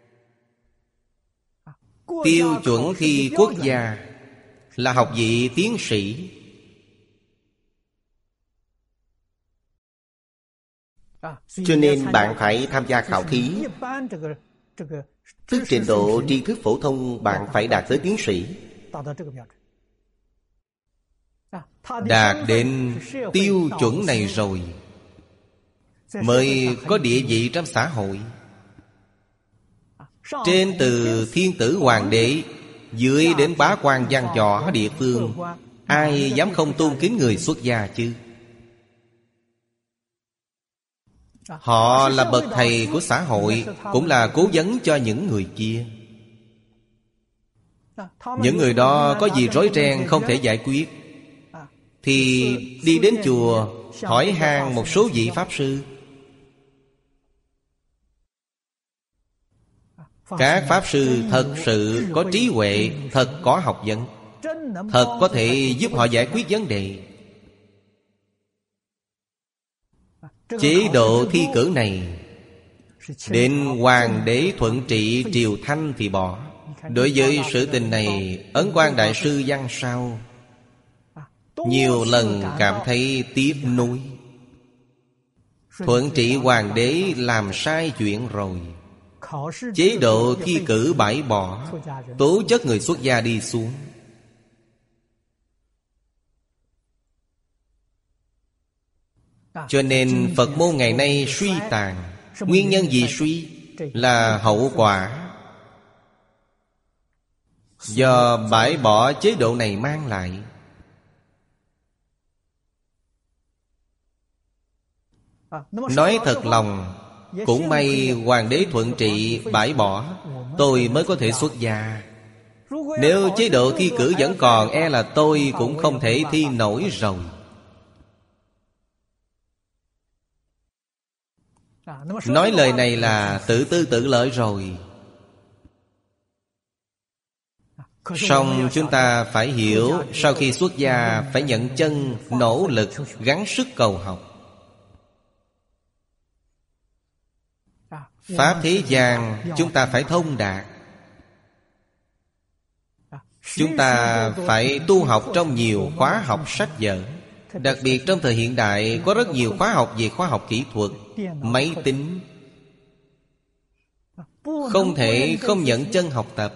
Tiêu chuẩn thi quốc gia là học vị tiến sĩ. Cho nên bạn phải tham gia khảo thí. Tức trình độ tri thức phổ thông bạn phải đạt tới tiến sĩ. Đạt đến tiêu chuẩn này rồi mới có địa vị trong xã hội. Trên từ thiên tử hoàng đế, dưới đến bá quan văn võ địa phương, ai dám không tôn kính người xuất gia chứ? Họ là bậc thầy của xã hội, cũng là cố vấn cho những người kia. Những người đó có gì rối ren không thể giải quyết, thì đi đến chùa hỏi han một số vị pháp sư. Các pháp sư thật sự có trí huệ, thật có học vấn, thật có thể giúp họ giải quyết vấn đề. Chế độ thi cử này đến hoàng đế thuận trị triều Thanh thì bỏ. Đối với sự tình này, Ấn Quang Đại sư văn sao nhiều lần cảm thấy tiếc nuối. Thuận trị hoàng đế làm sai chuyện rồi, chế độ thi cử bãi bỏ, tố chất người xuất gia đi xuống. Cho nên Phật môn ngày nay suy tàn. Nguyên nhân gì suy? Là hậu quả do bãi bỏ chế độ này mang lại. Nói thật lòng, cũng may hoàng đế thuận trị bãi bỏ, tôi mới có thể xuất gia. Nếu chế độ thi cử vẫn còn, e là tôi cũng không thể thi nổi rồi. Nói lời này là tự tư tự lợi rồi. Song chúng ta phải hiểu, sau khi xuất gia phải nhận chân, nỗ lực, gắng sức cầu học. Pháp thế gian chúng ta phải thông đạt. Chúng ta phải tu học trong nhiều khóa học sách vở. Đặc biệt trong thời hiện đại có rất nhiều khóa học về khoa học kỹ thuật, máy tính. Không thể không nhận chân học tập.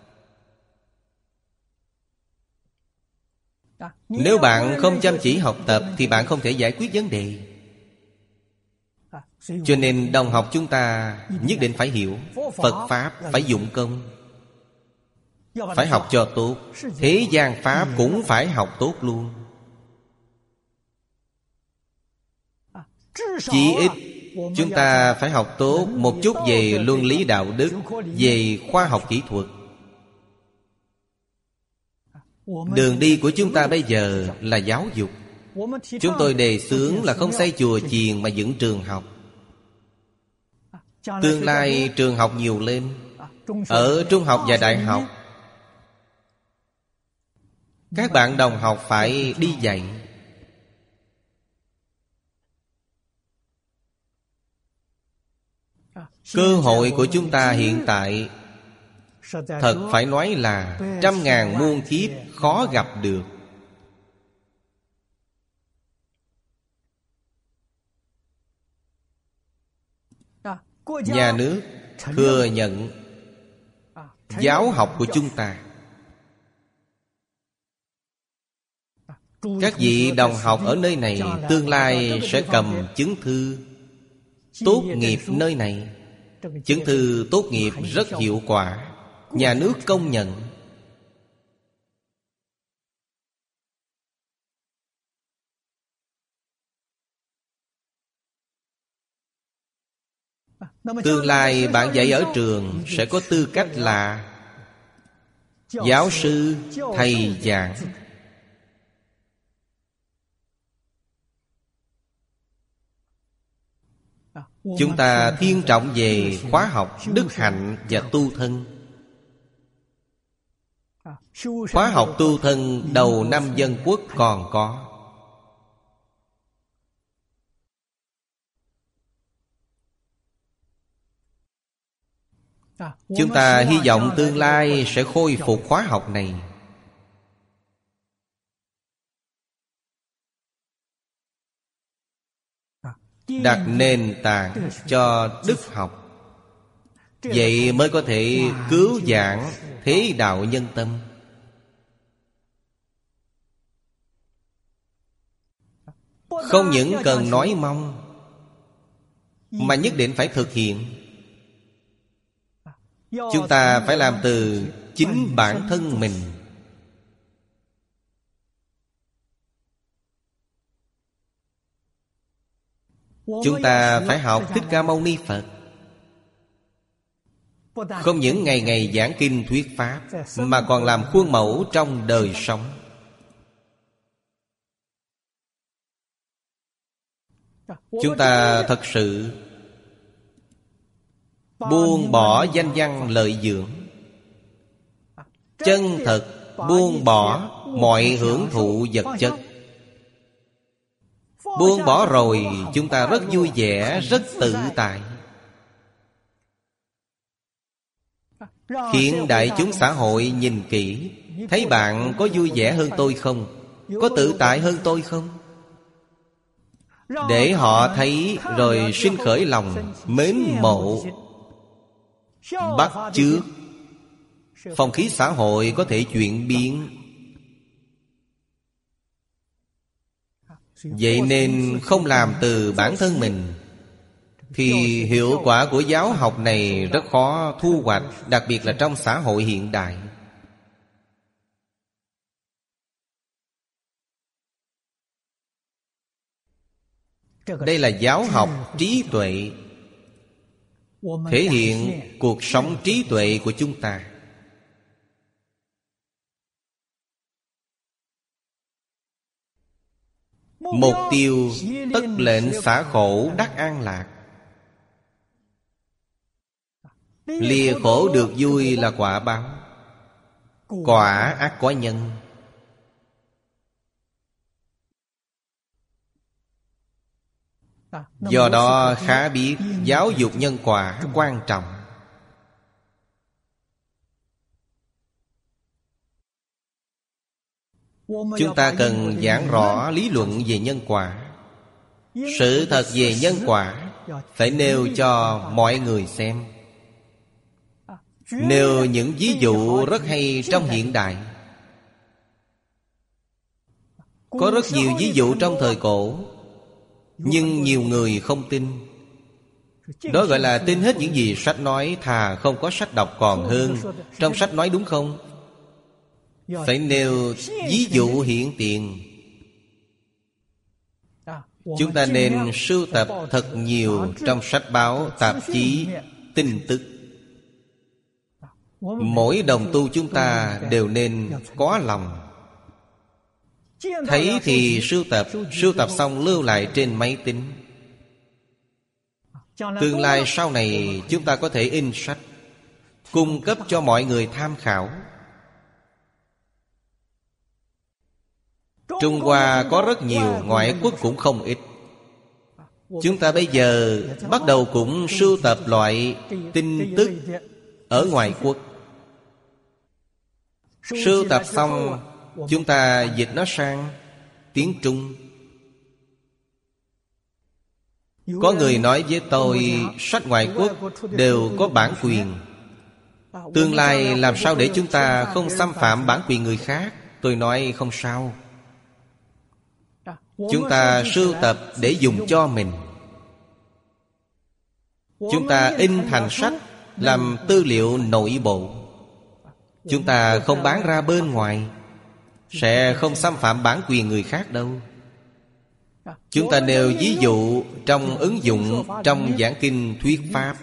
Nếu bạn không chăm chỉ học tập thì bạn không thể giải quyết vấn đề. Cho nên đồng học chúng ta nhất định phải hiểu Phật Pháp, phải dụng công, phải học cho tốt. Thế gian Pháp cũng phải học tốt luôn. Chỉ ít chúng ta phải học tốt một chút về luân lý đạo đức, về khoa học kỹ thuật. Đường đi của chúng ta bây giờ là giáo dục. Chúng tôi đề xướng là không xây chùa chiền mà dựng trường học. Tương lai trường học nhiều lên. Ở trung học và đại học, các bạn đồng học phải đi dạy. Cơ hội của chúng ta hiện tại Thật phải nói là trăm ngàn muôn kiếp khó gặp được. Nhà nước thừa nhận giáo học của chúng ta. Các vị đồng học ở nơi này tương lai sẽ cầm chứng thư tốt nghiệp nơi này. Chứng thư tốt nghiệp rất hiệu quả, nhà nước công nhận. Tương lai bạn dạy ở trường sẽ có tư cách là giáo sư, thầy giảng. Chúng ta thiên trọng về khóa học đức hạnh và tu thân. Khóa học tu thân đầu năm Dân Quốc còn có. Chúng ta hy vọng tương lai sẽ khôi phục khóa học này. Đặt nền tảng cho đức học. Vậy mới có thể cứu vãn thế đạo nhân tâm. Không những cần nói mong, mà nhất định phải thực hiện. Chúng ta phải làm từ chính bản thân mình. Chúng ta phải học Thích Ca Mâu Ni Phật. Không những ngày ngày giảng kinh thuyết pháp, mà còn làm khuôn mẫu trong đời sống. Chúng ta thật sự buông bỏ danh văn lợi dưỡng, chân thật buông bỏ mọi hưởng thụ vật chất. Buông bỏ rồi, chúng ta rất vui vẻ, rất tự tại. Khiến đại chúng xã hội nhìn kỹ, thấy bạn có vui vẻ hơn tôi không? Có tự tại hơn tôi không? Để họ thấy rồi sinh khởi lòng mến mộ, bắt chước. Phong khí xã hội có thể chuyển biến. Vậy nên không làm từ bản thân mình, thì hiệu quả của giáo học này rất khó thu hoạch, đặc biệt là trong xã hội hiện đại. Đây là giáo học trí tuệ, thể hiện cuộc sống trí tuệ của chúng ta. Mục tiêu tất lệnh xả khổ đắc an lạc. Lìa khổ được vui là quả báo, quả ác quả nhân. Do đó khá biết giáo dục nhân quả quan trọng. Chúng ta cần giảng rõ lý luận về nhân quả. Sự thật về nhân quả phải nêu cho mọi người xem. Nêu những ví dụ rất hay trong hiện đại. Có rất nhiều ví dụ trong thời cổ, nhưng nhiều người không tin. Đó gọi là tin hết những gì sách nói, thà không có sách đọc còn hơn. Trong sách nói đúng không? Phải nêu ví dụ hiện tiền. Chúng ta nên sưu tập thật nhiều trong sách báo, tạp chí, tin tức. Mỗi đồng tu chúng ta đều nên có lòng. Thấy thì sưu tập xong lưu lại trên máy tính. Tương lai sau này chúng ta có thể in sách, cung cấp cho mọi người tham khảo. Trung Hoa có rất nhiều, ngoại quốc cũng không ít. Chúng ta bây giờ bắt đầu cũng sưu tập loại tin tức ở ngoại quốc. Sưu tập xong, chúng ta dịch nó sang tiếng Trung. Có người nói với tôi, sách ngoại quốc đều có bản quyền. Tương lai làm sao để chúng ta không xâm phạm bản quyền người khác? Tôi nói không sao. Chúng ta sưu tập để dùng cho mình. Chúng ta in thành sách, làm tư liệu nội bộ. Chúng ta không bán ra bên ngoài, sẽ không xâm phạm bản quyền người khác đâu. Chúng ta nêu ví dụ trong ứng dụng, trong giảng kinh thuyết pháp,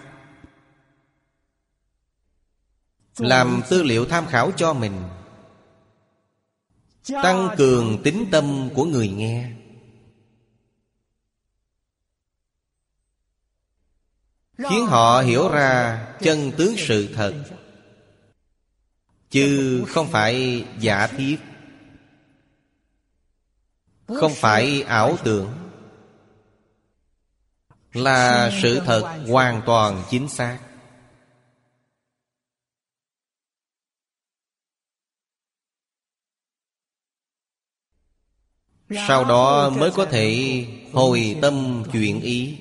làm tư liệu tham khảo cho mình, tăng cường tín tâm của người nghe. Khiến họ hiểu ra chân tướng sự thật, chứ không phải giả thiết, không phải ảo tưởng, là sự thật hoàn toàn chính xác. Sau đó mới có thể hồi tâm chuyển ý.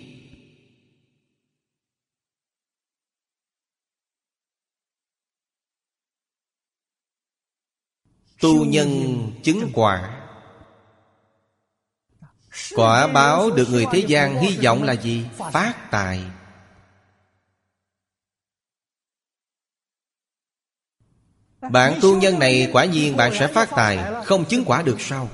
Tu nhân chứng quả. Quả báo được người thế gian hy vọng là gì? Phát tài. Bạn tu nhân này quả nhiên bạn sẽ phát tài. Không chứng quả được sao?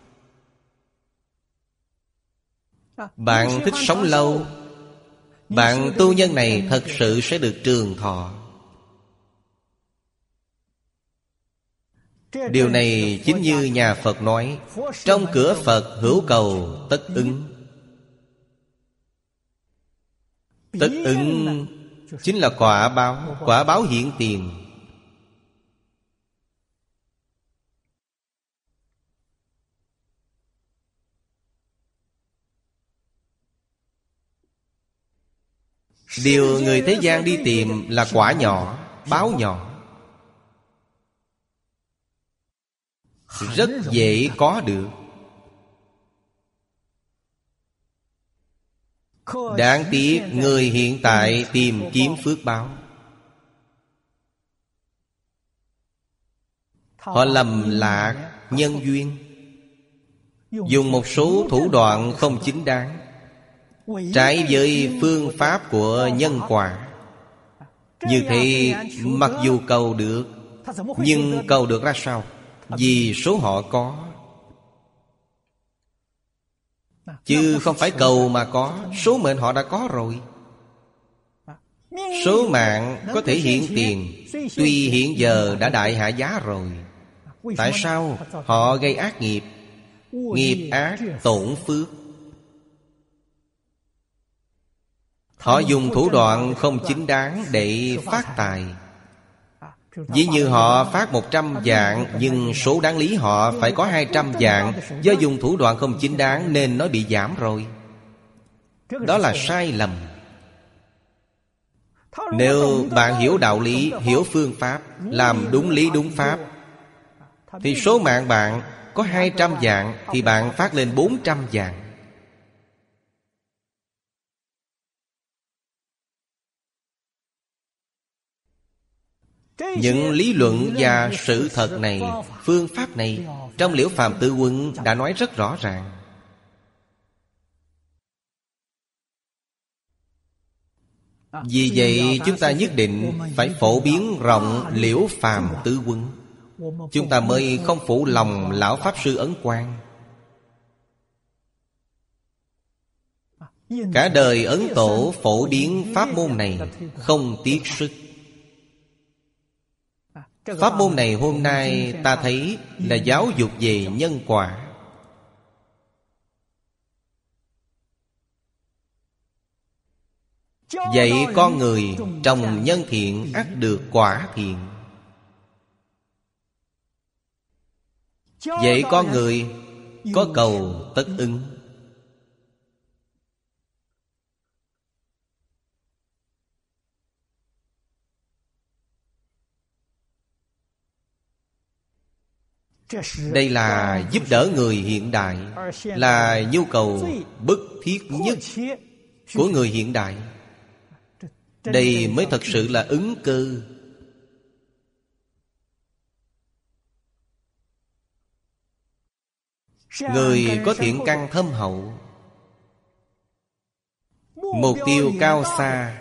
Bạn thích sống lâu, bạn tu nhân này thật sự sẽ được trường thọ. Điều này chính như nhà Phật nói, trong cửa Phật hữu cầu tất ứng. Tất ứng chính là quả báo. Quả báo hiện tiền. Điều người thế gian đi tìm là quả nhỏ, báo nhỏ, rất dễ có được. Đáng tiếc người hiện tại tìm kiếm phước báo, họ lầm lạc nhân duyên, dùng một số thủ đoạn không chính đáng, trái với phương pháp của nhân quả. Như thế mặc dù cầu được, nhưng cầu được ra sao? Vì số họ có, chứ không phải cầu mà có. Số mệnh họ đã có rồi. Số mạng có thể hiện tiền, tuy hiện giờ đã đại hạ giá rồi. Tại sao? Họ gây ác nghiệp. Nghiệp ác tổn phước. Họ dùng thủ đoạn không chính đáng để phát tài. Ví như họ phát 100 vạn, nhưng số đáng lý họ phải có 200 vạn. Do dùng thủ đoạn không chính đáng nên nó bị giảm rồi. Đó là sai lầm. Nếu bạn hiểu đạo lý, hiểu phương pháp, làm đúng lý đúng pháp, thì số mạng bạn có 200 vạn thì bạn phát lên 400 vạn. Những lý luận và sự thật này, phương pháp này, trong Liễu Phàm Tư Quân đã nói rất rõ ràng. Vì vậy chúng ta nhất định phải phổ biến rộng Liễu Phàm Tư Quân, chúng ta mới không phụ lòng Lão Pháp Sư Ấn Quang. Cả đời Ấn Tổ phổ biến pháp môn này không tiếc sức. Pháp môn này hôm nay ta thấy là giáo dục về nhân quả. Dạy con người trồng nhân thiện ắt được quả thiện. Dạy con người có cầu tất ứng. Đây là giúp đỡ người hiện đại, là nhu cầu bức thiết nhất của người hiện đại. Đây mới thật sự là ứng cơ. Người có thiện căn thâm hậu, mục tiêu cao xa,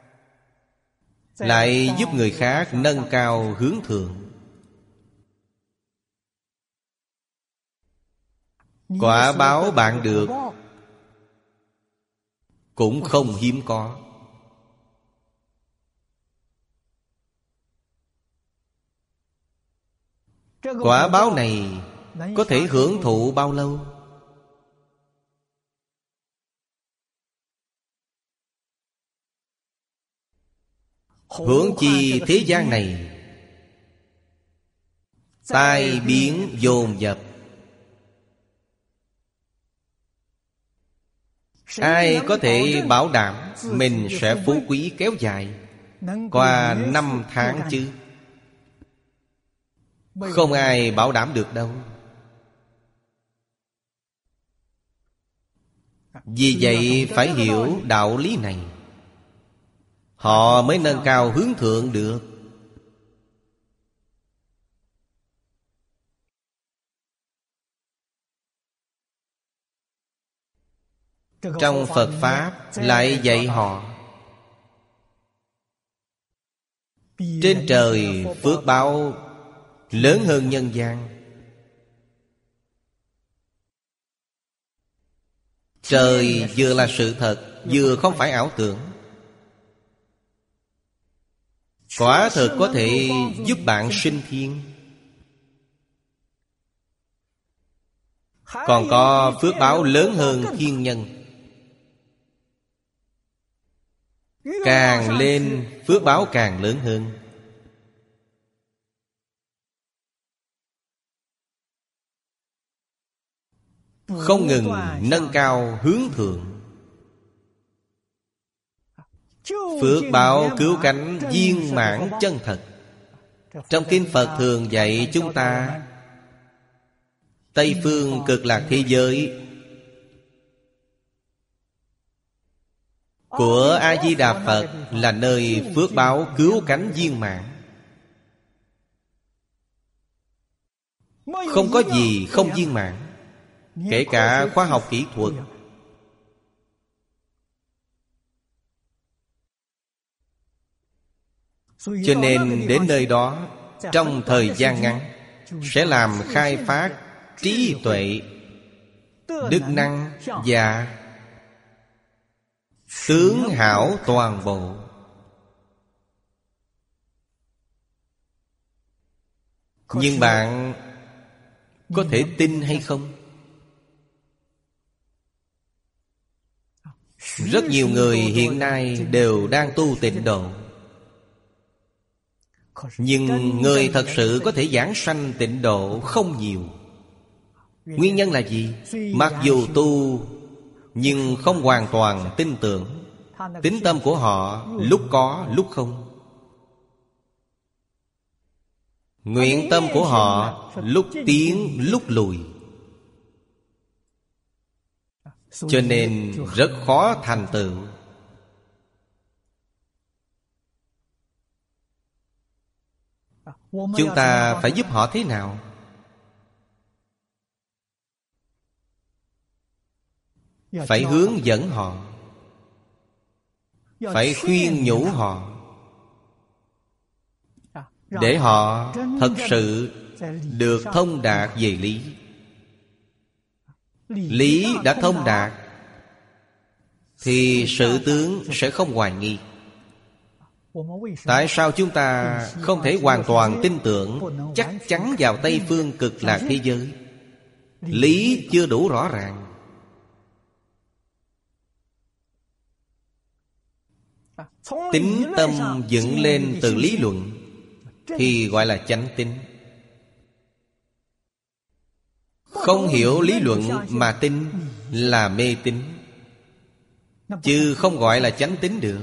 lại giúp người khác nâng cao hướng thượng. Quả báo bạn được cũng không hiếm có. Quả báo này có thể hưởng thụ bao lâu? Huống chi thế gian này tai biến dồn dập, ai có thể bảo đảm mình sẽ phú quý kéo dài qua 5 tháng chứ? Không ai bảo đảm được đâu. Vì vậy phải hiểu đạo lý này, họ mới nâng cao hướng thượng được. Trong Phật Pháp lại dạy họ trên trời phước báo lớn hơn nhân gian. Trời vừa là sự thật, vừa không phải ảo tưởng. Quả thực có thể giúp bạn sinh thiên. Còn có phước báo lớn hơn thiên nhân. Càng lên phước báo càng lớn hơn. Không ngừng nâng cao hướng thượng. Phước báo cứu cánh viên mãn chân thật. Trong kinh Phật thường dạy chúng ta, Tây phương cực lạc thế giới của A-di-đà Phật là nơi phước báo cứu cánh viên mãn. Không có gì không viên mãn, kể cả khoa học kỹ thuật. Cho nên đến nơi đó, trong thời gian ngắn sẽ làm khai phát trí tuệ, đức năng và tướng hảo toàn bộ. Nhưng bạn có thể tin hay không? Rất nhiều người hiện nay đều đang tu tịnh độ, nhưng người thật sự có thể giảng sanh tịnh độ không nhiều. Nguyên nhân là gì? Mặc dù tu nhưng không hoàn toàn tin tưởng. Tín tâm của họ lúc có lúc không. Nguyện tâm của họ lúc tiến lúc lùi. Cho nên rất khó thành tựu. Chúng ta phải giúp họ thế nào? Phải hướng dẫn họ, phải khuyên nhủ họ, để họ thật sự được thông đạt về lý. Lý đã thông đạt thì sự tướng sẽ không hoài nghi. Tại sao chúng ta không thể hoàn toàn tin tưởng chắc chắn vào Tây phương cực lạc thế giới? Lý chưa đủ rõ ràng. Tín tâm dựng lên từ lý luận thì gọi là chánh tín. Không hiểu lý luận mà tin là mê tín, chứ không gọi là chánh tín được.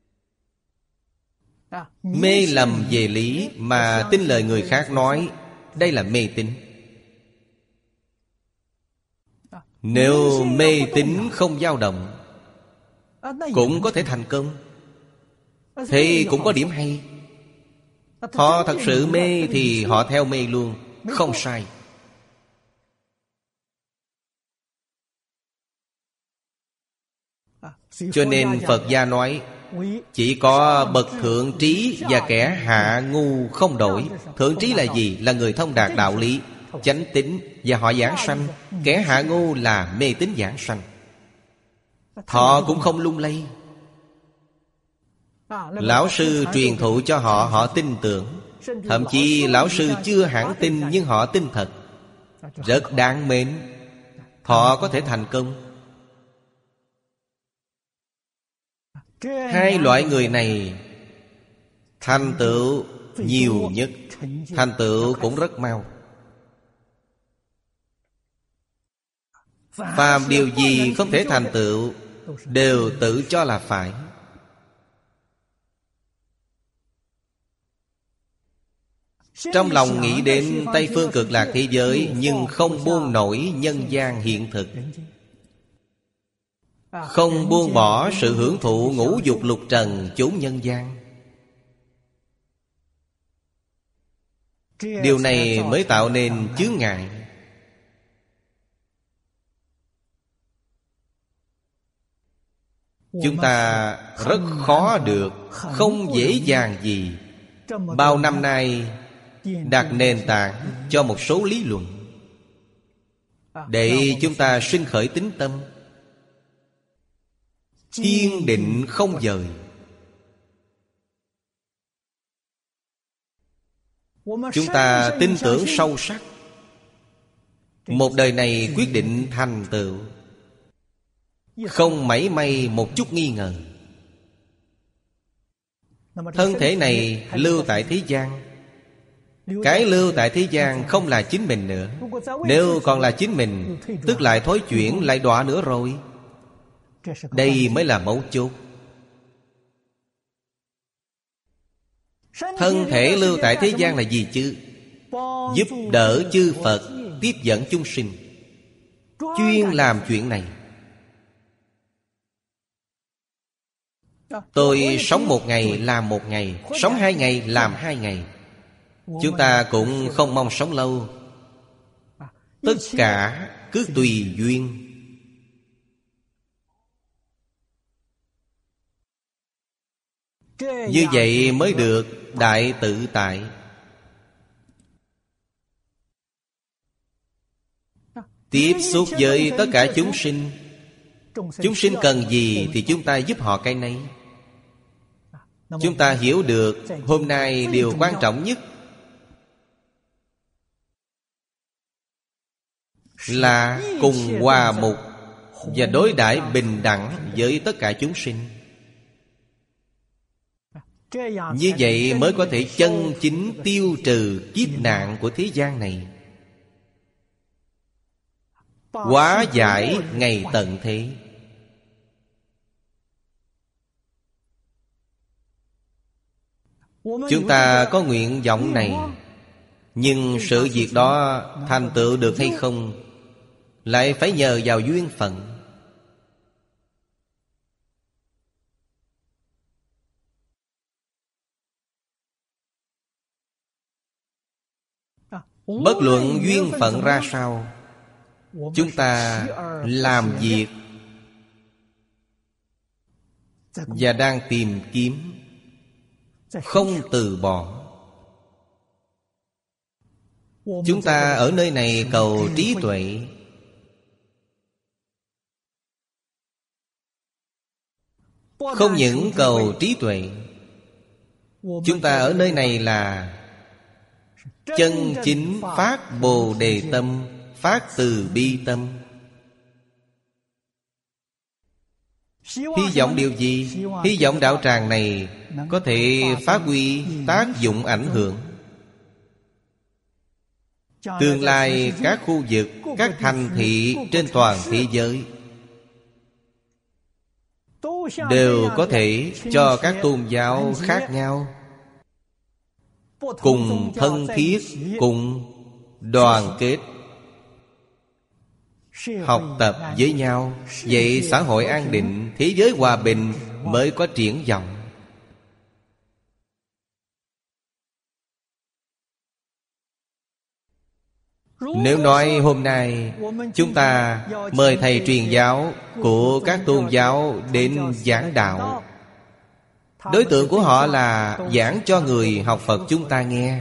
Mê lầm về lý mà tin lời người khác nói Đây là mê tín. Nếu mê tín không dao động, cũng có thể thành công, thì cũng có điểm hay. Họ thật sự mê thì họ theo mê luôn, không sai. Cho nên Phật gia nói chỉ có bậc thượng trí và kẻ hạ ngu không đổi. Thượng trí là gì? Là người thông đạt đạo lý, chánh tín và họ giảng sanh. Kẻ hạ ngu là mê tín giảng sanh. Họ cũng không lung lay. Lão sư truyền thụ cho họ, họ tin tưởng. Thậm chí lão sư chưa hẳn tin, nhưng họ tin thật. Rất đáng mến. Họ có thể thành công. Hai loại người này thành tựu nhiều nhất, thành tựu cũng rất mau. Phàm điều gì không thể thành tựu đều tự cho là phải. Trong lòng nghĩ đến Tây Phương Cực Lạc thế giới, nhưng không buông nổi nhân gian hiện thực, không buông bỏ sự hưởng thụ ngũ dục lục trần chốn nhân gian. Điều này mới tạo nên chướng ngại. Chúng ta rất khó được, không dễ dàng gì. Bao năm nay đặt nền tảng cho một số lý luận để chúng ta sinh khởi tín tâm, kiên định không dời. Chúng ta tin tưởng sâu sắc, một đời này quyết định thành tựu, không mảy may một chút nghi ngờ. Thân thể này lưu tại thế gian. Cái lưu tại thế gian không là chính mình nữa. Nếu còn là chính mình, tức lại thối chuyển, lại đọa nữa rồi. Đây mới là mấu chốt. Thân thể lưu tại thế gian là gì chứ? Giúp đỡ chư Phật, tiếp dẫn chúng sinh, chuyên làm chuyện này. Tôi sống một ngày làm một ngày, sống 2 ngày làm 2 ngày. Chúng ta cũng không mong sống lâu. Tất cả cứ tùy duyên. Như vậy mới được đại tự tại. Tiếp xúc với tất cả chúng sinh. Chúng sinh cần gì thì chúng ta giúp họ cái nấy. Chúng ta hiểu được hôm nay điều quan trọng nhất là cùng hòa mục và đối đãi bình đẳng với tất cả chúng sinh. Như vậy mới có thể chân chính tiêu trừ kiếp nạn của thế gian này, hóa giải ngày tận thế. Chúng ta có nguyện vọng này, nhưng sự việc đó thành tựu được hay không lại phải nhờ vào duyên phận. Bất luận duyên phận ra sao, chúng ta làm việc và đang tìm kiếm, không từ bỏ. Chúng ta ở nơi này cầu trí tuệ. Không những cầu trí tuệ, chúng ta ở nơi này là chân chính phát Bồ Đề tâm, phát từ bi tâm. Hy vọng điều gì? Hy vọng đạo tràng này có thể phát huy tác dụng ảnh hưởng. Tương lai các khu vực, các thành thị trên toàn thế giới đều có thể cho các tôn giáo khác nhau cùng thân thiết, cùng đoàn kết, học tập với nhau. Vậy xã hội an định, thế giới hòa bình mới có triển vọng. Nếu nói hôm nay chúng ta mời thầy truyền giáo của các tôn giáo đến giảng đạo, đối tượng của họ là giảng cho người học Phật chúng ta nghe.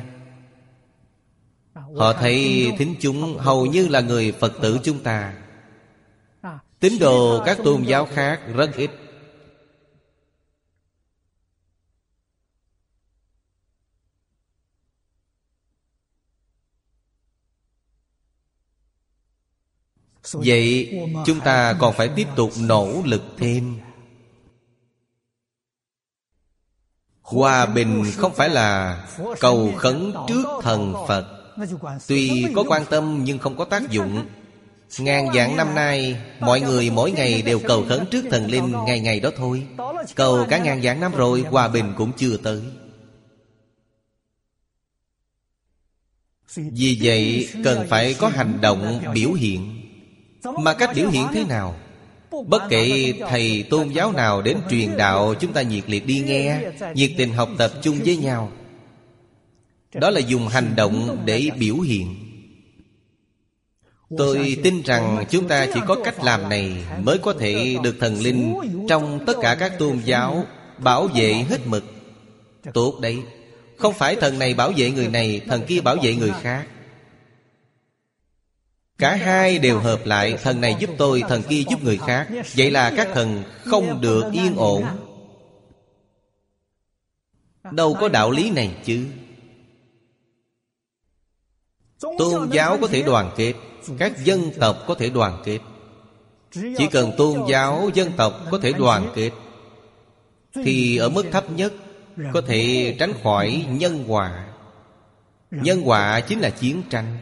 Họ thấy thính chúng hầu như là người Phật tử chúng ta. Tín đồ các tôn giáo khác rất ít. Vậy chúng ta còn phải tiếp tục nỗ lực thêm. Hòa bình không phải là cầu khấn trước thần Phật. Tuy có quan tâm nhưng không có tác dụng. Ngàn vạn năm nay, mọi người mỗi ngày đều cầu khấn trước thần linh, ngày ngày đó thôi. Cầu cả ngàn vạn năm rồi, hòa bình cũng chưa tới. Vì vậy cần phải có hành động biểu hiện. Mà cách biểu hiện thế nào? Bất kể thầy tôn giáo nào đến truyền đạo, chúng ta nhiệt liệt đi nghe, nhiệt tình học tập chung với nhau. Đó là dùng hành động để biểu hiện. Tôi tin rằng chúng ta chỉ có cách làm này mới có thể được thần linh trong tất cả các tôn giáo bảo vệ hết mực. Tốt đấy. Không phải thần này bảo vệ người này, thần kia bảo vệ người khác. Cả hai đều hợp lại. Thần này giúp tôi, thần kia giúp người khác. Vậy là các thần không được yên ổn. Đâu có đạo lý này chứ. Tôn giáo có thể đoàn kết, các dân tộc có thể đoàn kết. Chỉ cần tôn giáo, dân tộc có thể đoàn kết, thì ở mức thấp nhất có thể tránh khỏi nhân họa. Nhân họa chính là chiến tranh.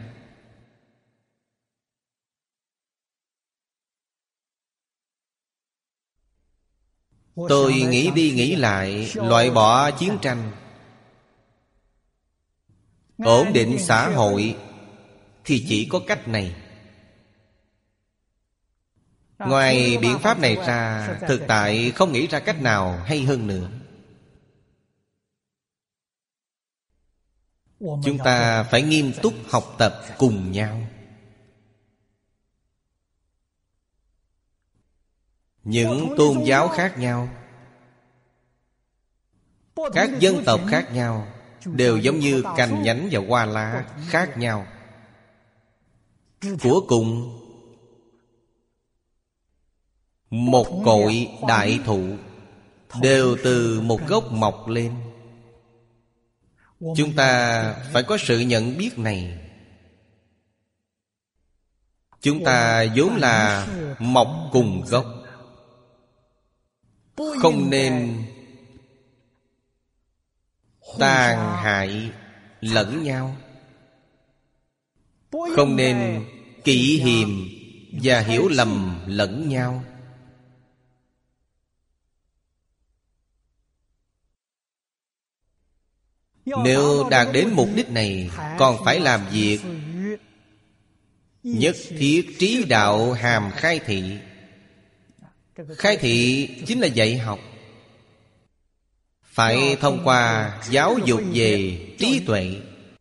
Tôi nghĩ đi nghĩ lại, loại bỏ chiến tranh, ổn định xã hội thì chỉ có cách này. Ngoài biện pháp này ra, thực tại không nghĩ ra cách nào hay hơn nữa. Chúng ta phải nghiêm túc học tập cùng nhau. Những tôn giáo khác nhau, các dân tộc khác nhau, đều giống như cành nhánh và hoa lá khác nhau. Cuối cùng một cội đại thụ đều từ một gốc mọc lên. Chúng ta phải có sự nhận biết này. Chúng ta vốn là mọc cùng gốc, không nên tàn hại lẫn nhau, không nên kỵ hiềm và hiểu lầm lẫn nhau. Nếu đạt đến mục đích này, còn phải làm việc nhất thiết trí đạo hàm khai thị. Khai thị chính là dạy học. Phải thông qua giáo dục về trí tuệ.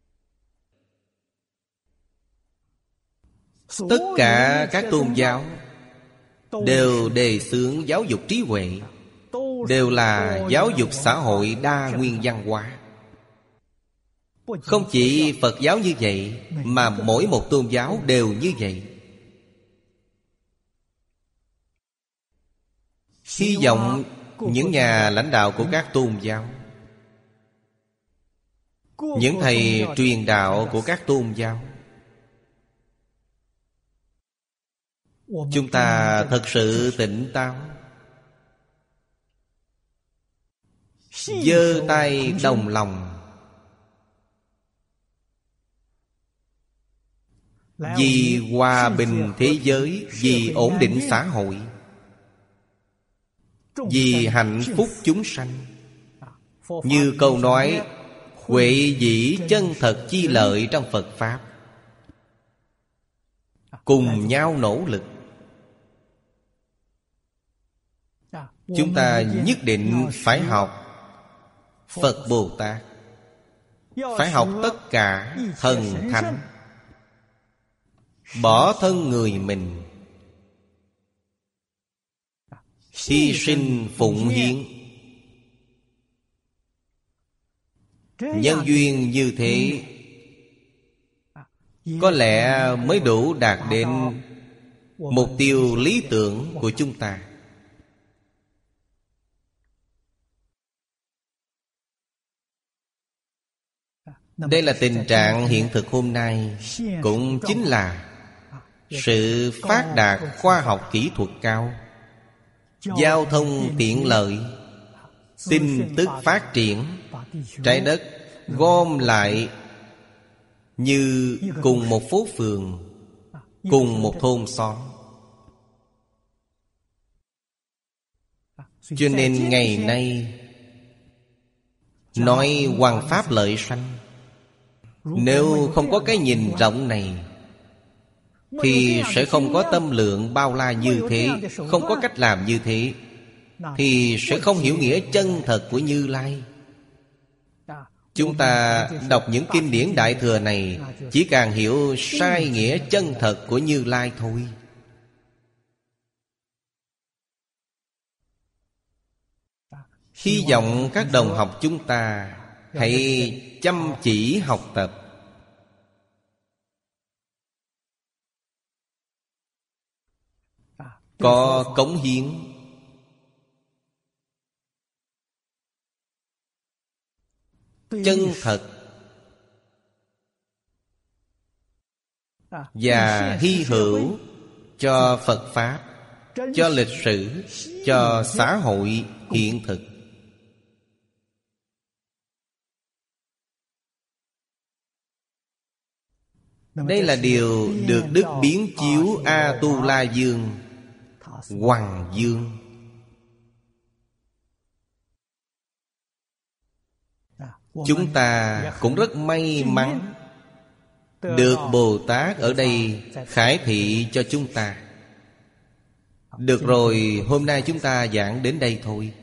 Tất cả các tôn giáo đều đề xướng giáo dục trí huệ, đều là giáo dục xã hội đa nguyên văn hóa. Không chỉ Phật giáo như vậy, mà mỗi một tôn giáo đều như vậy. Hy vọng những nhà lãnh đạo của các tôn giáo, những thầy truyền đạo của các tôn giáo, chúng ta thật sự tỉnh táo, giơ tay đồng lòng, vì hòa bình thế giới, vì ổn định xã hội, vì hạnh phúc chúng sanh. Như câu nói huệ dĩ chân thật chi lợi trong Phật Pháp. cùng nhau nỗ lực. Chúng ta nhất định phải học Phật Bồ Tát, phải học tất cả thần thánh, bỏ thân người mình, hy sinh phụng hiến. Nhân duyên như thế có lẽ mới đủ đạt đến mục tiêu lý tưởng của chúng ta. Đây là tình trạng hiện thực hôm nay, cũng chính là sự phát đạt khoa học kỹ thuật cao, giao thông tiện lợi, tin tức phát triển, trái đất gom lại như cùng một phố phường, cùng một thôn xóm. Cho nên ngày nay nói hoằng pháp lợi sanh, nếu không có cái nhìn rộng này thì sẽ không có tâm lượng bao la như thế, không có cách làm như thế, thì sẽ không hiểu nghĩa chân thật của Như Lai. Chúng ta đọc những kinh điển Đại Thừa này chỉ càng hiểu sai nghĩa chân thật của Như Lai thôi. Hy vọng các đồng học chúng ta hãy chăm chỉ học tập, có cống hiến, chân thật và hy hữu cho Phật Pháp, cho lịch sử, cho xã hội hiện thực. Đây là điều được Đức biến chiếu A-tu-la Dương, Hoằng Dương. Chúng ta cũng rất may mắn được Bồ Tát ở đây khải thị cho chúng ta. Được rồi, hôm nay chúng ta giảng đến đây thôi.